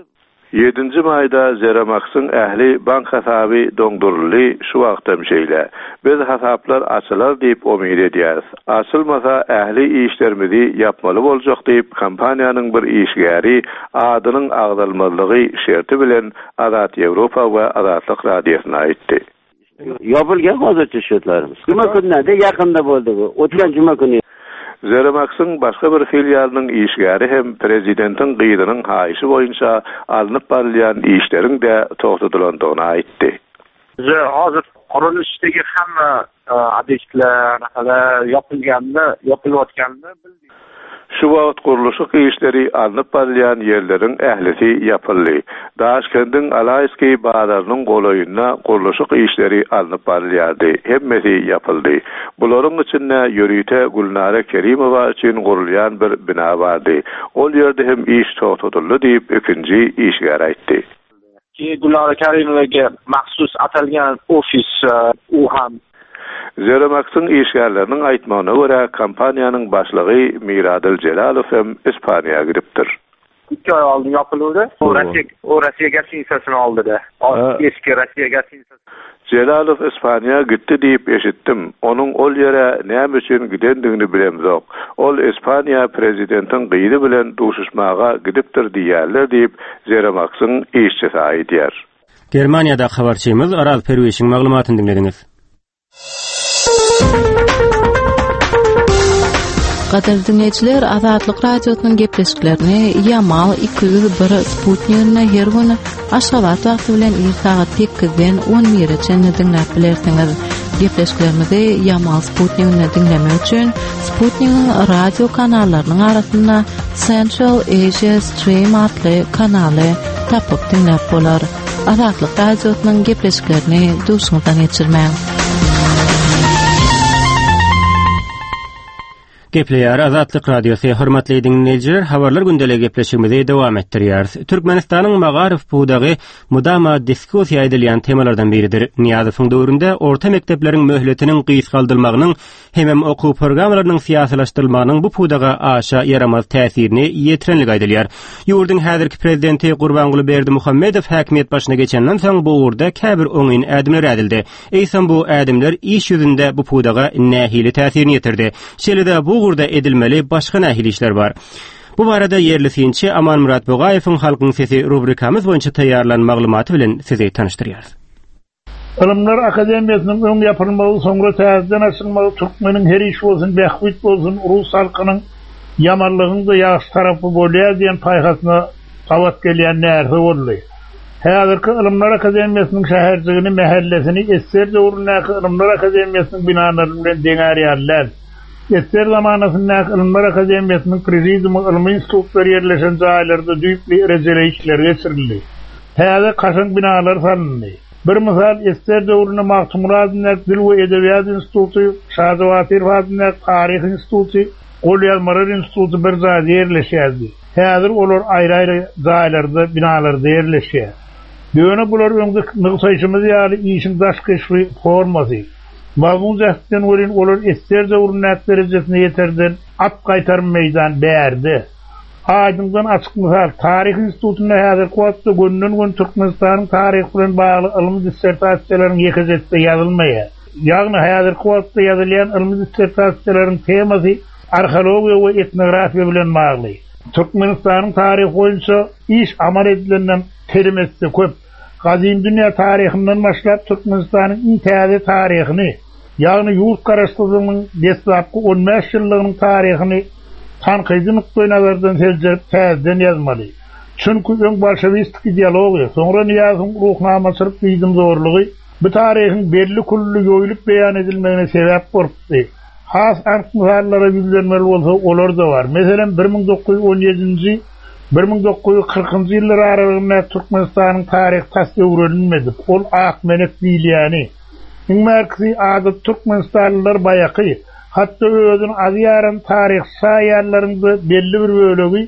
7 mayda Zeramax'ın ähli bank hasaby doňduruldy şu wagtda şeýle. Biz hasaplar açylar diýip umyt edýäris. Açylmasa ähli işlerimizi yapmaly boljak diýip kampaniýanyň bir işgäri adynyň agdalmalygy şerti bilen Azat Ýewropa we Azatlyk Radiosyna aýtdy. Yapılgan hazırçı şötlerimiz. Cuma gününde yakında boldy bu. Otgan cuma günü. Zeramax'ın başga bir filialynyň işgäri hem prezidentin gyýdynyň haýyşy boýunça alınıp barylýan işleriň de togtadylandygyny aýtdy. Hazır qurulishdagi hamma obyektlar yapylyaptyganda bildik. Şu wagt guruluşyk işleri alınıp barýan yerlerin ählisi yapyldy. Daşkendiň Alayski bazarının golaýyna guruluşyk işleri alınıp barýardy. Hemmesi yapyldy. Bularyň içinde ýörüýte Gulnara Kerimowa üçin gurulýan bir bina bardy. Ol ýerde hem iş togtuldy diýip ikinji işgär aýtdy. Gulnara Kerimowaga maxsus atalgan ofis u ham Zeramax'ın işgärleriniň aýtmagyna görä kompaniýanyň başlygy Miradil Jelalow hem İspaniýa giripdir. 2 ay aldy yapyldy. O Russiýa gasinsasyny aldy da. Eski Russiýa gasinsasy. Jelalow İspaniýa gitdi diýip eşitdim. Onuň ol ýere näme üçin gidendigini bilemzok. Ol İspaniýa prezidentiň gyýdy bilen duşuşmaga gidipdir diýerler diýip Zeramax'ın işçisi aýdýar. Germaniýada habarçymyz Aral Perwişiň maglumatyny dinlediňiz. Gaderli dinleyijiler, Azatlyk radiosynyň gepleşiklerini Yamal 201 Sputnik'ne her güni Aşgabat wagty bilen saat 8-den 11-e dinläp bilersiňiz. Gepleşiklerimizi Yamal Sputnik'ne dinlemek üçin Sputnik'in radio kanallarynyň arasynda Central Asia Stream adly kanaly tapyp dinläp bolar. Azatlyk radiosynyň gepleşiklerini duşuňyzdan geçirmäň. Gepleýär Azatlyk radiosu hormatly dinleyijiler, habarlar gündelik gepleşigimizi dowam etdirýär. Türkmenistanyň Magarif budagy mudama diskussiýa edilýän temalardan biridir. Niýazowyň döwründe orta mektepleriň möhletiniň gysgaldylmagynyň hem okuw programmalarynyň siýasalaşdyrylmagynyň bu budaga aşa yaramaz täsirini ýetirenligi aýdylýar. Ýurduň häzirki prezidenti Gurbanguly Berdimuhammedow häkimiýet başyna geçenden soň bu urda käbir oňyn ädimler edildi. Eýsem bu ädimler iş ýüzünde bu budaga nähili täsirini ýetirdi. Şeýle bu urda edilmeli başga nähili işler bar. Bu barada yerli sinçi Aman Murat Bogaýewiň Halkyň sesi rubrikamyz boýunça taýýarlan maglumaty bilen sizi tanıştyrýarys. Ilimler Akademiýasynyň öň ýapylmagy soňra täzeden açylmagy türkmeniň her iş bolsun, bähbit bolsun, rus halkynyň ýamanlygyň da ýaşy tarapy bolýar diýen paýgasyna gawat gelýän näme boldy. Häzirki Ilimler Akademiýasynyň şäherjigini, mahallesini esser döwründäki Ilimler Akademiýasynyň binalary bilen deňärýärler. Esser zamanasyndaky Ilimler Akademiýasynyň prezidiumy ilmi institutlary ýerleşen jaýlarda düýpli erejeli işler geçirildi. Häzir kaşaň binalar salyndy. Bir misal Esser döwrüne Mahtumurazyň Dil we Edebiýat instituty, Şahazawatyr Fazyň Taryh instituty, Golýazmalar instituty bir jaýda ýerleşýärdi. Häzir olar aýry-aýry jaýlarda, binalarda ýerleşýär. Döwrüne bular öňde nygsaýşymyz ýaly işiň daşky formasy. Mazmun jähtten werin olar Esser döwrüne derejesine ýeterden at gaýtar meýdan bärdi. Aýdyndan açyk misal Taryh institutyna häzir wagtda günden Türkmenistanyň taryh bilen bagly ilmi dissertasiýalaryň ýekejetde ýazylmaýar. Ýagny häzir wagtda ýazylýan ilmi dissertasiýalaryň temasy arheologiýa we etnografiýa bilen bagly. Türkmenistanyň taryhy boýunça iş amal edilenden terimesi köp. Gadim dünýä taryhynyň başlap Türkmenistanyň intäze taryhyny, ýagny ýurt garaşdyrmagynyň destlapky 15 ýyllygynyň taryhyny tanqidi nukdaýynazardan täzeden ýazmaly. Çünki öň bolşewistik ideologiýa, soňra Niýazowyň ruhnama çyryp ýygyň zorlugy bu taryhyň belli kully ýoýulyp beýan edilmegine sebäp bolupdy. Has ankylarlara bildirilmeli bolsa olar da bar. Meselem 1917-nji 1940-njy ýyllar aralygynda Türkmenistanyň taryh tasdy öwrenilmedi. Ol Akmenet Bilýany. Merkezi adı Türkmenistanlılar bayaky, hatta özün azyaran taryh saýarlarynda belli bir bölegi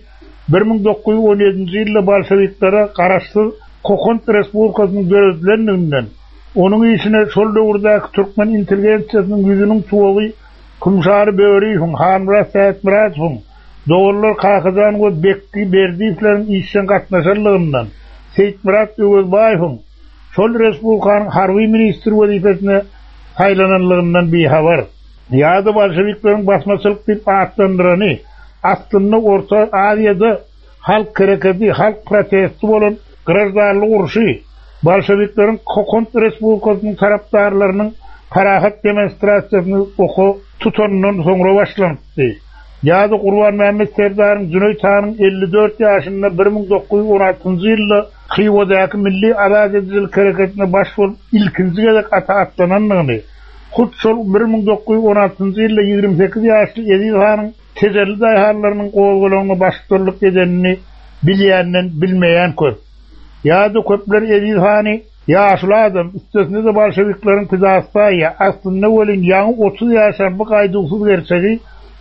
1917-nji ýylda bolşewiklere garaşsyz Kokont Respublikasynyň gözlerinden. Onuň işine şol döwürdäki türkmen intelligensiýasynyň ýüzüniň tuwagy Kumşary Böwriýew, Hanra Sätmirazow, Dowrlar Kakazan we Bekti Berdiýevleriň işine gatnaşarlygyndan, Seyitmurat Öwelbaýew, şol respublikanyň harby ministri wezifesine taýlananlygyndan bihabar. Ýa-da bolşewikleriň basmaçylyk diýip atlandyrany, aslynda Orta Aziýada halk kerekedi, halk protesti bolan garaşdarlyk uruşy, bolşewikleriň Kokont Respublikasynyň tarapdarlarynyň parahat demonstrasiýasyny oku tutanyndan soňra başlandy. Ýa-da Gurban Mehmet Serdaryň Cüneyt-Hanyň 54 ýaşynda 1916-njy ýylda Xiwadaky milli azadçylyk hereketine baş bolup ilkinji gezek atlananlygyny, hut şol 1916-njy ýylda 28 ýaşly Edil Hanyň tezeli daýharlarynyň gowgulagyny başdyrlyk edenini bilýänden bilmeýän köp. Ýa-da köpler edilhani ýaşly adam üstesinde de bolşewiklaryň tüzaspaýa aslynda welin ýaňy 30 ýaşar bu gaýdugsyz gerçegi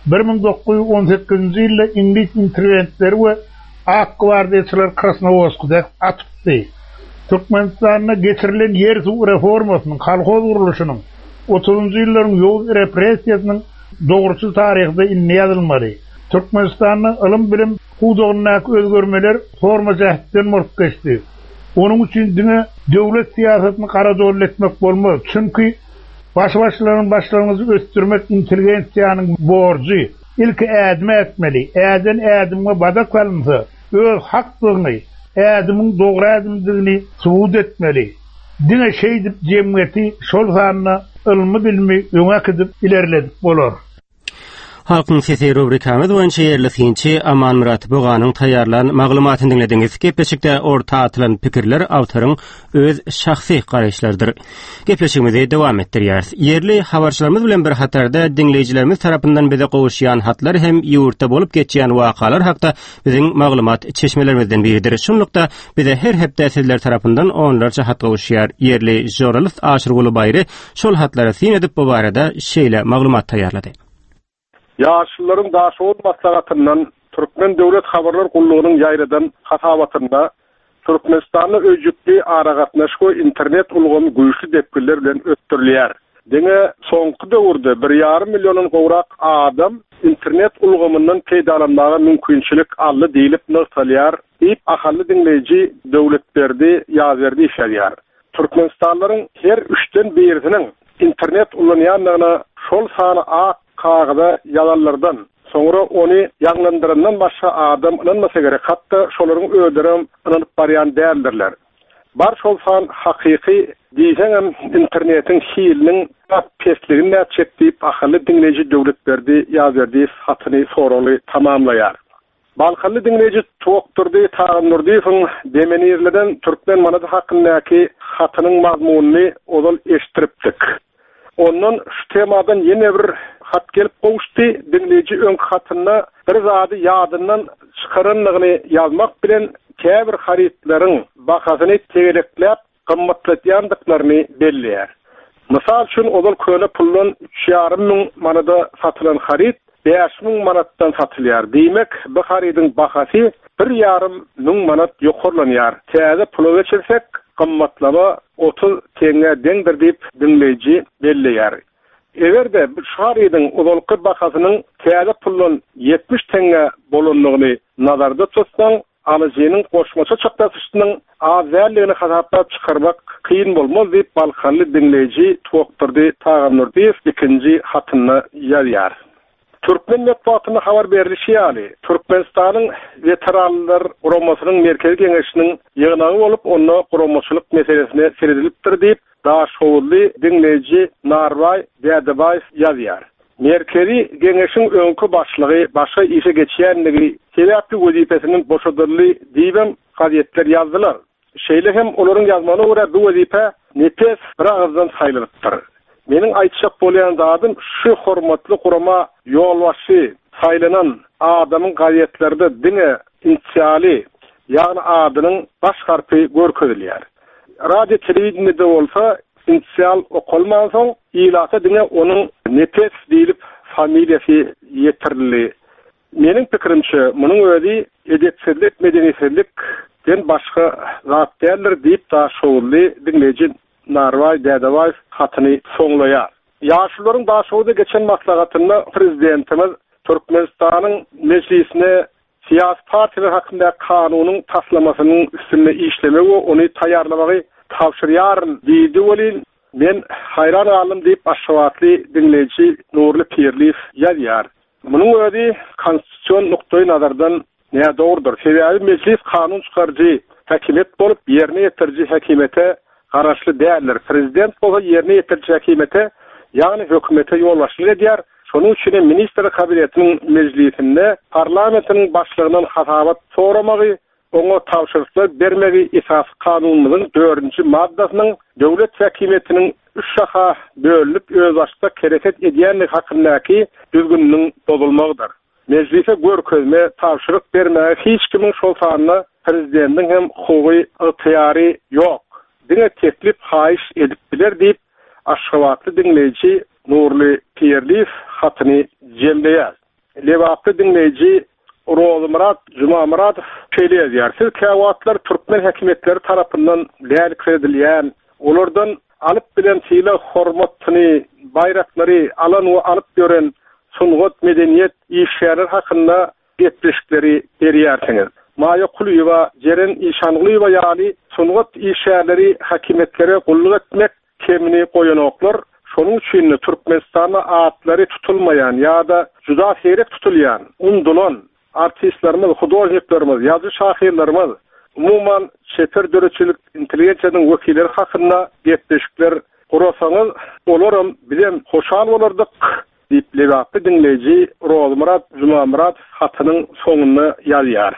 1918-nji ýylda İngiliz interventleri we ak gwardiýaçylar Krasnovodskda atypdy. Türkmenistana getirilen yer suw reformasynyň, kolhoz guruluşynyň 30-njy ýyllaryň ýol repressiýasynyň dogruçy taryhda inne ýazylmady. Türkmenistanyň ilim bilim hudugyna özgörmeler forma jähtinden murk geçdi. Onuň üçin diňe döwlet siýasatyny garadol etmek bolmaz. Çünki başlaryň başlaryňyzy östürmek intelligensiýanyň borjy. İlki ädime etmeli. Äden ädime badak kalınsa, öz haklygyny, ädimiň dogry ädimdigini subut etmeli. Diňe şeýdip jemgyýeti şol sanyna ilmi bilmi öňe gidip ilerledip bolar. Halkyň sesi rubrikamyz boýunça ýerleşinçi Aman Murat Boganyň taýýarlanan maglumatyny dinlediňiz. Gepleşikde orta atylan pikirler awtoryň öz şahsy garaşlardyr. Gepleşigimizi dowam etdirýäris. Yerli habarçylarymyz bilen bir hatarda dinleýijilerimiz tarapyndan bize gowuşýan hatlar hem ýurtda bolup geçýän wakalar hakda biziň maglumat çeşmelerimizden biridir. Şunlukda bize her hepde sizler tarapyndan onlarca hat gowuşýar. Yerli jurnalist Aşyr Gulubayry şol hatlara sin edip bu barada şeýle maglumat taýýarlady. Ýaşlylaryň daşowy maslahatyndan Türkmen Döwlet Habarlar Gullugynyň ýaýradan hatabatynda Türkmenistanyň öjükli aragatnaşy internet ulgamy güýçli depkiler bilen ötdürilýär. Diňe soňky döwürde 1,5 million gowrak adam internet ulgamyndan peýdalanmagy mümkinçilik aldy diýilip nyksalýar. Diýip ahally dinleýiji döwletlerdi ýazerdi işlerýär. Türkmenistanlaryň her 3den birisiniň internet ulanýanlygyna şol sany kağıda yalanlardan sonra onu yanlandırından başka adam inanmasa gerek. Hatta şolaryň ödürüm inanıp baryan değerlerler. Bar şolsan hakiki diýsem internetin hilinin pesligini çekdiýip ahaly dinleýiji döwletlerdi ýazerdi hatyny soraly tamamlaýar. Balkaly dinleýiji Tokturdy Tağan Nurdiýewiň demenirlerden Türkmen manady hakyndaky hatynyň mazmunyny ozal eşdiripdik. Ondan şu temadan ýene bir hat gelip gowuşdy. Dinleýiji öňkü hatyna bir zady ýadyndan çykaranlygyny ýazmak bilen käbir haritlaryň bahasyny tegerekläp gymmatlatýandyklaryny belliýär. Mysal üçin ozal köle puldan 3,5 ming manada satylan harit 5,000 manatdan satylýar. Diýmek, bu harityň bahasy 1,5 ming manat ýokurlanýar. Täze pula geçirsek gymmatlama 30 teňe deňdir diýip dinleýiji belliýär. Egerde bu şahryň ozalky bahasynyň täze puldan 70 teňe bolanlygyny nazarda tutsaň, alyjynyň goşmaça çykdaşynyň azallygyny hasaplap çykarmak kıyın bolmaz diýip balkanly dinleýiji Tokturdy Tağan Nurdiýew ikinji hatyny ýazýar. Türkmen matbuatyna habar berilişi ýaly Türkmenistanyň veteranlar guramasynyň merkezi geňeşiniň ýygynagy bolup onu guramaçylyk meselesine seredilipdir diýip daşowly dinleýiji Narway Dädebaýew ýazýar. Merkezi geňeşiň öňkü başlygy başga işe geçýänligi sebäpli wezipesiniň boşadyrly diýip gazetler ýazdylar. Şeýle hem olaryň ýazmany görä bu wezipe nepes bir agzdan saýlanıpdyr. Meniň aýtjak bolýan zadym şu hormatly gurama ýolbaşy saýlanan adamyň gazetlerde diňe inisiali ýagny adynyň baş harpy görkezilýär. Radio telewizionyda bolsa inisial okulman soň ýylasa diňe onuň nepes diýilip familiýasy ýetirildi. Meniň pikirimçe munyň özi edepsizlik, medeniýetlik den başga zat däller diýip daşowly dinleýiji Narway Dädebaýew hatyny soňlaýar. Ýaşlylaryň daşowda geçen maslahatynda prezidentimiz Türkmenistanyň meclisine siyasi partiler hakynda kanunyň taslamasynyň üstünde işlemek we onu taýýarlamagy tapşyrýaryn diýdi bolin. Men hayran alym diýip aşawatly dinleýiji Nurly Pirliýew ýazýar. Munyň özi konstitusiýon nukdaý nazardan näme dogrudur? Sebäbi meclis kanun çykarjy häkimet bolup ýerine ýetirji häkimete garaşly däller. Prezident bolsa ýerine ýetirji häkimete ýagny hökümete ýolbaşçylyk edýär. Şonuň üçin minister kabinetiniň meclisinde parlamentiniň başlygyndan hatabat soramagy, oňa tapşyryklar bermegi esas kanunymyzyň 4-nji maddasynyň döwlet häkimetiniň 3 şaha bölünip öz başda kereket edýänligi hakyndaky düzgünligiň bozulmagydyr. meclise görkezme tapşyryk bermäge hiç kimin şoltanyna prezidentin hem hukuky ıhtiyary yok. Dine teklip haýyş edip biler diýip Aşgabatly dinleýiji Nurly Pierlief hatyny jemleýär. Lewaply dinleýiji Rozmurat Jumamuratov şeýle ýazýar. Siz käwatlar türkmen häkimetleri tarapyndan lälik edilýän, olardan alyp bilen sila hormatyny, bayraklary alan we alyp gören sungat medeniýet işgärler hakynda getmişleri berýärsiňiz. Maýa Kulyeva, Jeren Işanlyeva ýaly sungat işgärleri häkimetlere gulluk etmek kemini goýanoklar. Şonuň üçin Türkmenistana atlary tutulmayan ýa-da juda herek tutulýan, undulan artistlerimiz, hudojniklerimiz, ýazgy şahyrlarymız, umuman şeher döreçilik intelligensiýanyň wekilleri hakynda getmişler gurasaňyz, olaram bilen hoşal bolardyk diýip Lewaply dinleýiji Rozmurat Jumamurat hatynyň soňuny ýazýar.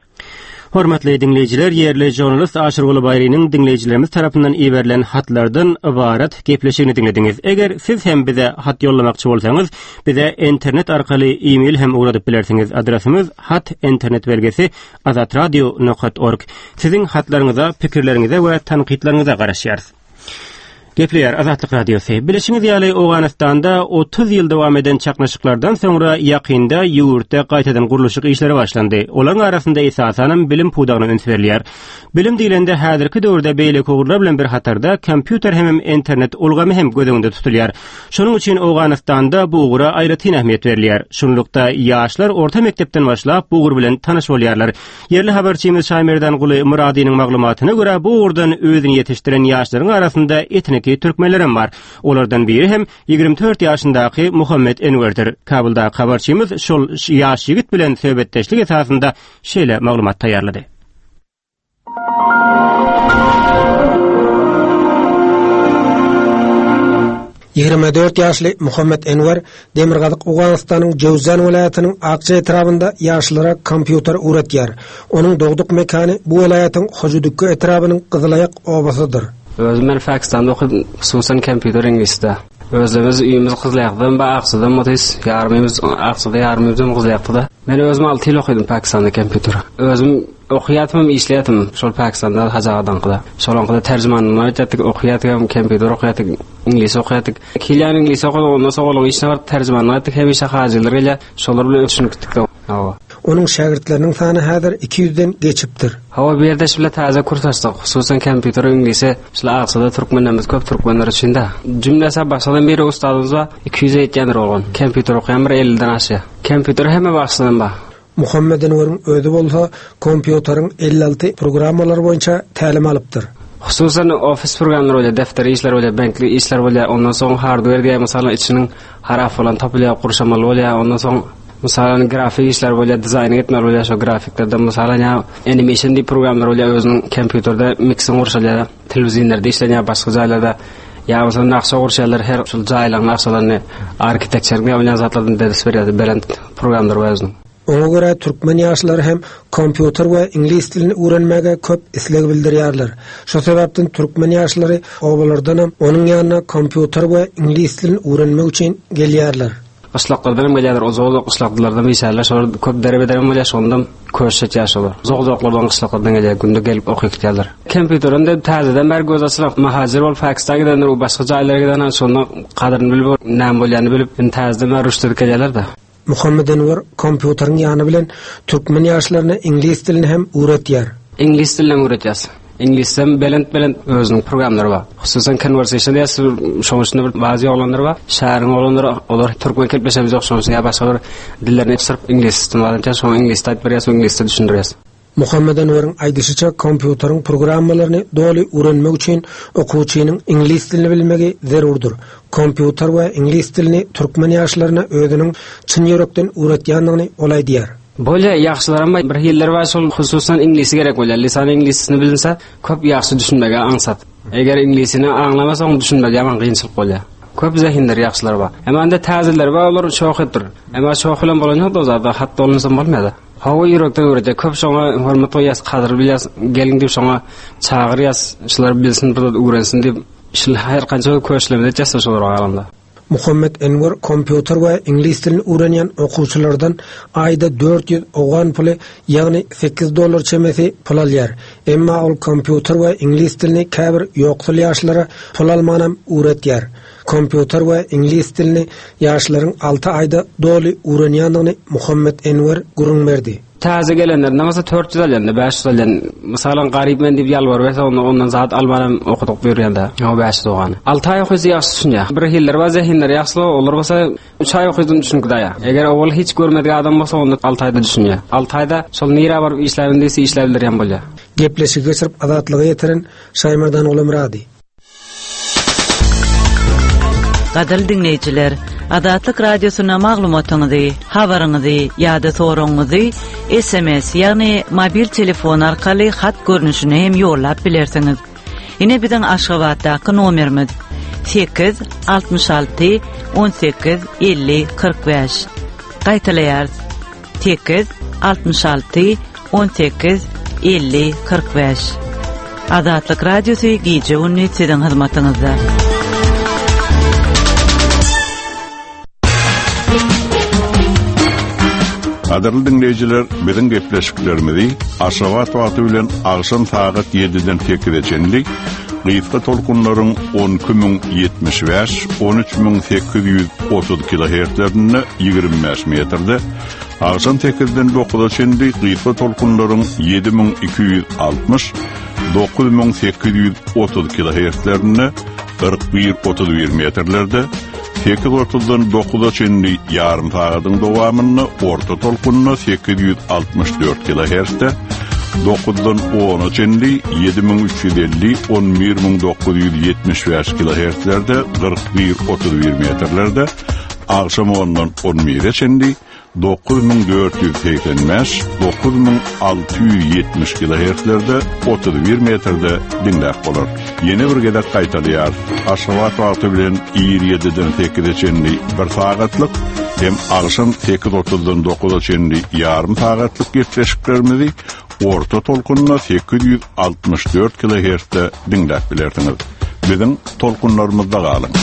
Hormatly dinleýijiler, ýerli jurnalist Aşyr Gulabaýrynyň dinleýijilerimiz tarapyndan iberlen hatlardan ibaret gepleşigini dinlediňiz. Eger siz hem bize hat ýollamakçy bolsaňyz, bize internet arkaly e-mail hem uradyp bilersiňiz. Adresimiz hat internet belgesi azatradio.org. Siziň hatlaryňyza, pikirleriňize we tanqidleriňize garaşýarys. Gepleýär Azatlyk Radiosu. Bileşiňiz ýaly Owganistanda 30 ýyl dowam eden çaknaşyklardan soňra ýakynda ýurtda gaýtadan guruluşyk işleri başlandy. Olaryň arasynda esasanem bilim pudagyna öns berilýär. Bilim diýilende häzirki döwürde beýle kogurlar bilen bir hatarda kompýuter hem internet ulgamy hem göz tutulýar. Şonuň üçin Owganistanda bu ugura aýratyn ähmiýet berilýär. Şunlukda ýaşlar orta mekdepden başlap bu ugur bilen tanyş bolýarlar. Yerli habarçymyz Şaýmerdan Guly Muradynyň maglumatyna görä bu ugurdan özüni ýetişdiren ýaşlaryň arasynda etniki türkmenlerim var. Olardan biri hem 24 ýaşyndaky Muhammed Enwerdir. Kabulda habarçymyz şol ýaş ýigit bilen söhbetdeşlik esasında şeýle maglumat taýýarlady. ...24 ýaşly Muhammed Enwer Demirgazyk Owganistanyň Jowzan welaýatynyň Akça etrabynda ýaşlara kompýuter öwretýär. Onuň dogduk mekany bu welaýatyň Hojudukka etrabynyň Gyzylaýak obasydyr. Özüm men Pakistanda okudum, hususan kompýuter ingilisde. Özümüz üýümüz Gyzylaýakdan ba Akçadan motis, ýarmymyz Akçada ýarmymyz Gyzylaýakda. Men özüm 6 ýyl okudum Pakistanda kompýuter. Özüm okuýatmym, işleýätmym şol Pakistanda Hazagadanqda. Şolaňda terjemanyny etdik, okuýatym, kompýuter okuýatdyk, ingilis okuýatdyk. Kilýan ingilis okuýan, ondan soň ol işler terjemanyny etdik, hemişe hazylar gelýär. Şolar bilen öçünükdik. Onun şagirdlerinin sany häzir 200-den geçipdir. Hawa bu ýerde şule taza kurs açdyk, hususan kompýuter inglisi, şula Akçada türkmenlerimiz köp türkmenler içinde. Jümlese başladan beri ustadymyz var, 200 ýetýändir bolgan. Kompýuter okuyan bir 50-den aşy. Kompýuter hemme başladan ba. Muhammed Enwer'in özü bolsa kompýuteryň 56 programmalar boýunça tälim alypdyr. Hususan ofis programlary bolýar, defter işler bolýar, bankly işler bolýar, ondan soň hardware diýip mesalan içiniň harap bolan tapylýar, gurşamaly bolýar, ondan soň mesalan grafik işler bolýar, dizayn etmek bolýar, şo grafiklerde mesalan animation diýip programlar bolýar, özüniň kompýuterde mixing gurşalýar, telewiziýonlarda işlenýär, başga jaýlarda ýa mesalan naqşa gurşalýar, her şol jaýlaryň naqşalaryny arkitekturga bilen zatlardan ders berýär, berent programlar özüniň. Ona göre Türkmen ýaşlary hem kompýuter we ingliz dilini öwrenmäge köp isleg bildirýärler. Şo sebäpden Türkmen ýaşlary obalardan hem onuň ýanyna kompýuter we ingliz dilini öwrenmek üçin gelýärler. Qışlaqlardan gelýär, o zowluk qışlaqlardan meselelär, şol köp derebeden bolýar, şondan köşet ýaşalar. Zowluklardan qışlaqlardan gelýär, günde gelip okuýarlar. Kompýuterinde täzeden beri göz açyp, mahazir bol Pakistana gidenler, o başga jaýlara gidenler, şondan kadyryny bilip, näme bolýany bilip, täzeden rüştüp gelýärler da. Muhammed Enwer kompýuteryň ýany bilen türkmen ýaşlaryna ingliz dilini hem öwretýär. İngliz dilini öwretýär. İngilizden belent özüniň programlary bar. Hususan conversation diýär, şoňuşda bir bazy ýoglanlar bar. Şäheriň olanlary, olar türkmen kelpeşebiz ýok, şoňuşda ýa başga bir dillerni sırf ingliz istimalaýan, şoň ingliz taýp berýär, şoň inglizde düşündirýär. Muhammed Enwer'in aýdyşyça kompýuteryň programmalaryny doly öwrenmek üçin okuwçynyň ingliz dilini bilmegi zerurdur. Kompýuter we ingliz dilini türkmen ýaşlaryna özüniň çyn ýörekden öwretýändigini olay diýär. Bolýa ýaxşylarym bir ýyllar bar, şol hususan inglizi gerek bolýar. Lisan inglizini bilinse köp ýaxşy düşünmege aňsat. Eger inglizini aňlamasaň düşünmege ýaman gynçylyk bolýar. Köp zehinler ýaxşylar bar. Emma-da täzeler bar, olar şoq etdir. Emma şoq bilen bolanýar da zada hatda bolsa bolmaýar. Hawa ýürekden öwretýär. Köp şoňa hormat goýas, gadyr bilýäs, gelin diýip şoňa çagyrýas, şular bilsin, bir öwrensin diýip şol her kança köşlemede jasy şolar alanda. Muhammed Enver kompüter we ingliz dilini öğrenýän okuwçylardan aýda 400 owgan puly, ýagny $8 çemesi pul alýar. Emma ol kompüter we ingliz dilini käbir ýoksul ýaşlara pul almanam öğretýär. Kompüter we ingliz dilini ýaşlaryň 6 aýda doly öğrenýändigini Muhammed Enver gurun berdi. Taze gelenler namazda 400 alyan, 500 alyan. Misalan garip men dip ýalbar we ondan zat almanam okudyk berýände. O 500 ogany. 6 ay okuýsa ýaşsyňa. Bir hiller we zehinler ýaşly olur bolsa 3 ay okuýdun düşünkidaya. Eger ol hiç görmedik adam bolsa onda 6 aýda düşünýär. 6 aýda şol nira bar işlerindesi işlerlerýän bolýar. Gepleşik geçirip azatlygy ýetiren Şaýmardan Ulumrady. Gadal dinleyijiler, Azatlyk radiosyna maglumatyňyzy, habaryňyzy ýa-da soragyňyzy SMS ýagny mobil telefon arkaly hat görnüşine hem ýollap bilersiňiz. Ine biziň Aşgabatdaky nomerimiz 8 66 18 50 45. Gaýtaýar 8 66 18 50 45. Azatlyk radiosy gije ünni siziň hyzmatyňyzda. Adırlı dinleyiciler, bizim gepleşiklerimizi Aşgabat wagty bilen agşam saat 7-den 8-e Gıyfka tolkunların 10.075, 13.830 kHz-lerine 25 metrede, agşam 8-den 9-a çendi gıyfka tolkunların 7.260, 9.830 kHz-lerine 41-31 metrelerde, 8.30-dan 9-a çenli yarım saatyň dowamyny orta tolkunna 864 kHz-de, 9-dan 10-a çenli 7350, 11975 kHz-lerde 41-31 metrelerde, agşam 10-dan 11-e çenli 9485, 9670 kHz-lerde 31 metrede dinläp bolar. Yeni bir gedek gaýtalýar. Aşgabat wagty bilen 7-den 8-e çenli 1 saatlyk hem agşam 8.30-dan 9-a çenli yarım saatlyk gepleşiklerimizi orta tolkunna 864 kHz-de dinläp bilersiňiz. Biziň tolkunlarymyzda galyň.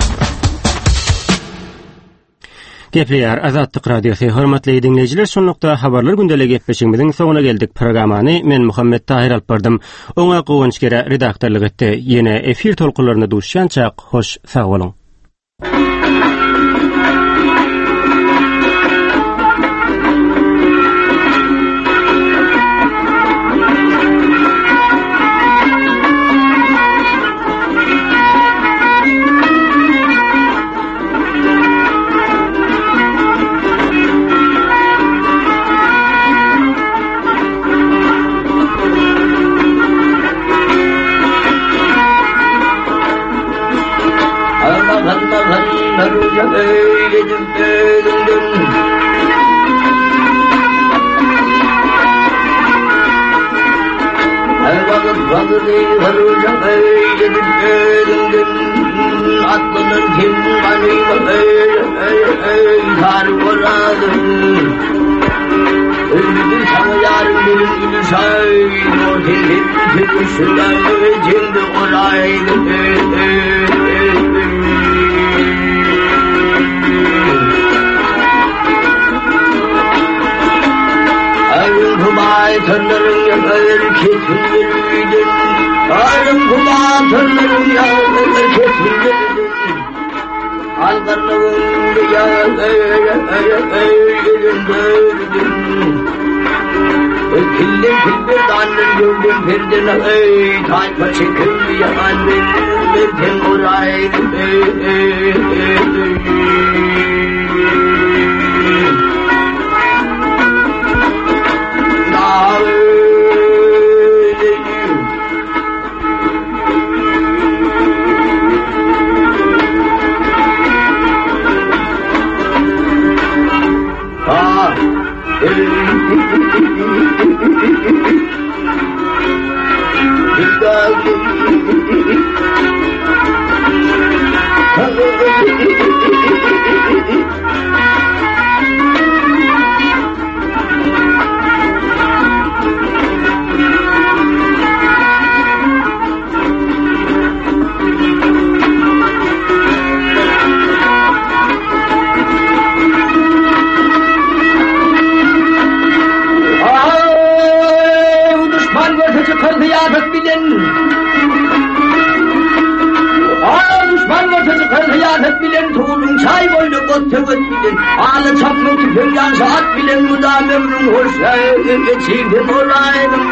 Gepleýär Azatlyk radiosy hormatly dinleyijiler, şonlukda habarlar gündelik gepleşigimiziň soňuna geldik. Programany men Muhammed Tahir alyp bardym. Oňa gowunç kere redaktorlyk etdi. Ýene efir tolkunlaryna duşýança hoş sag boluň. Hülyan saat bilen mudam ömrüm hoşsa geçirdim olaydım.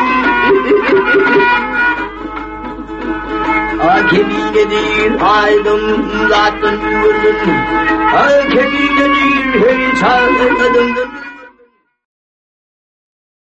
Kemiğedir aydın zatın vurdun. Kemiğedir hey çağırdım.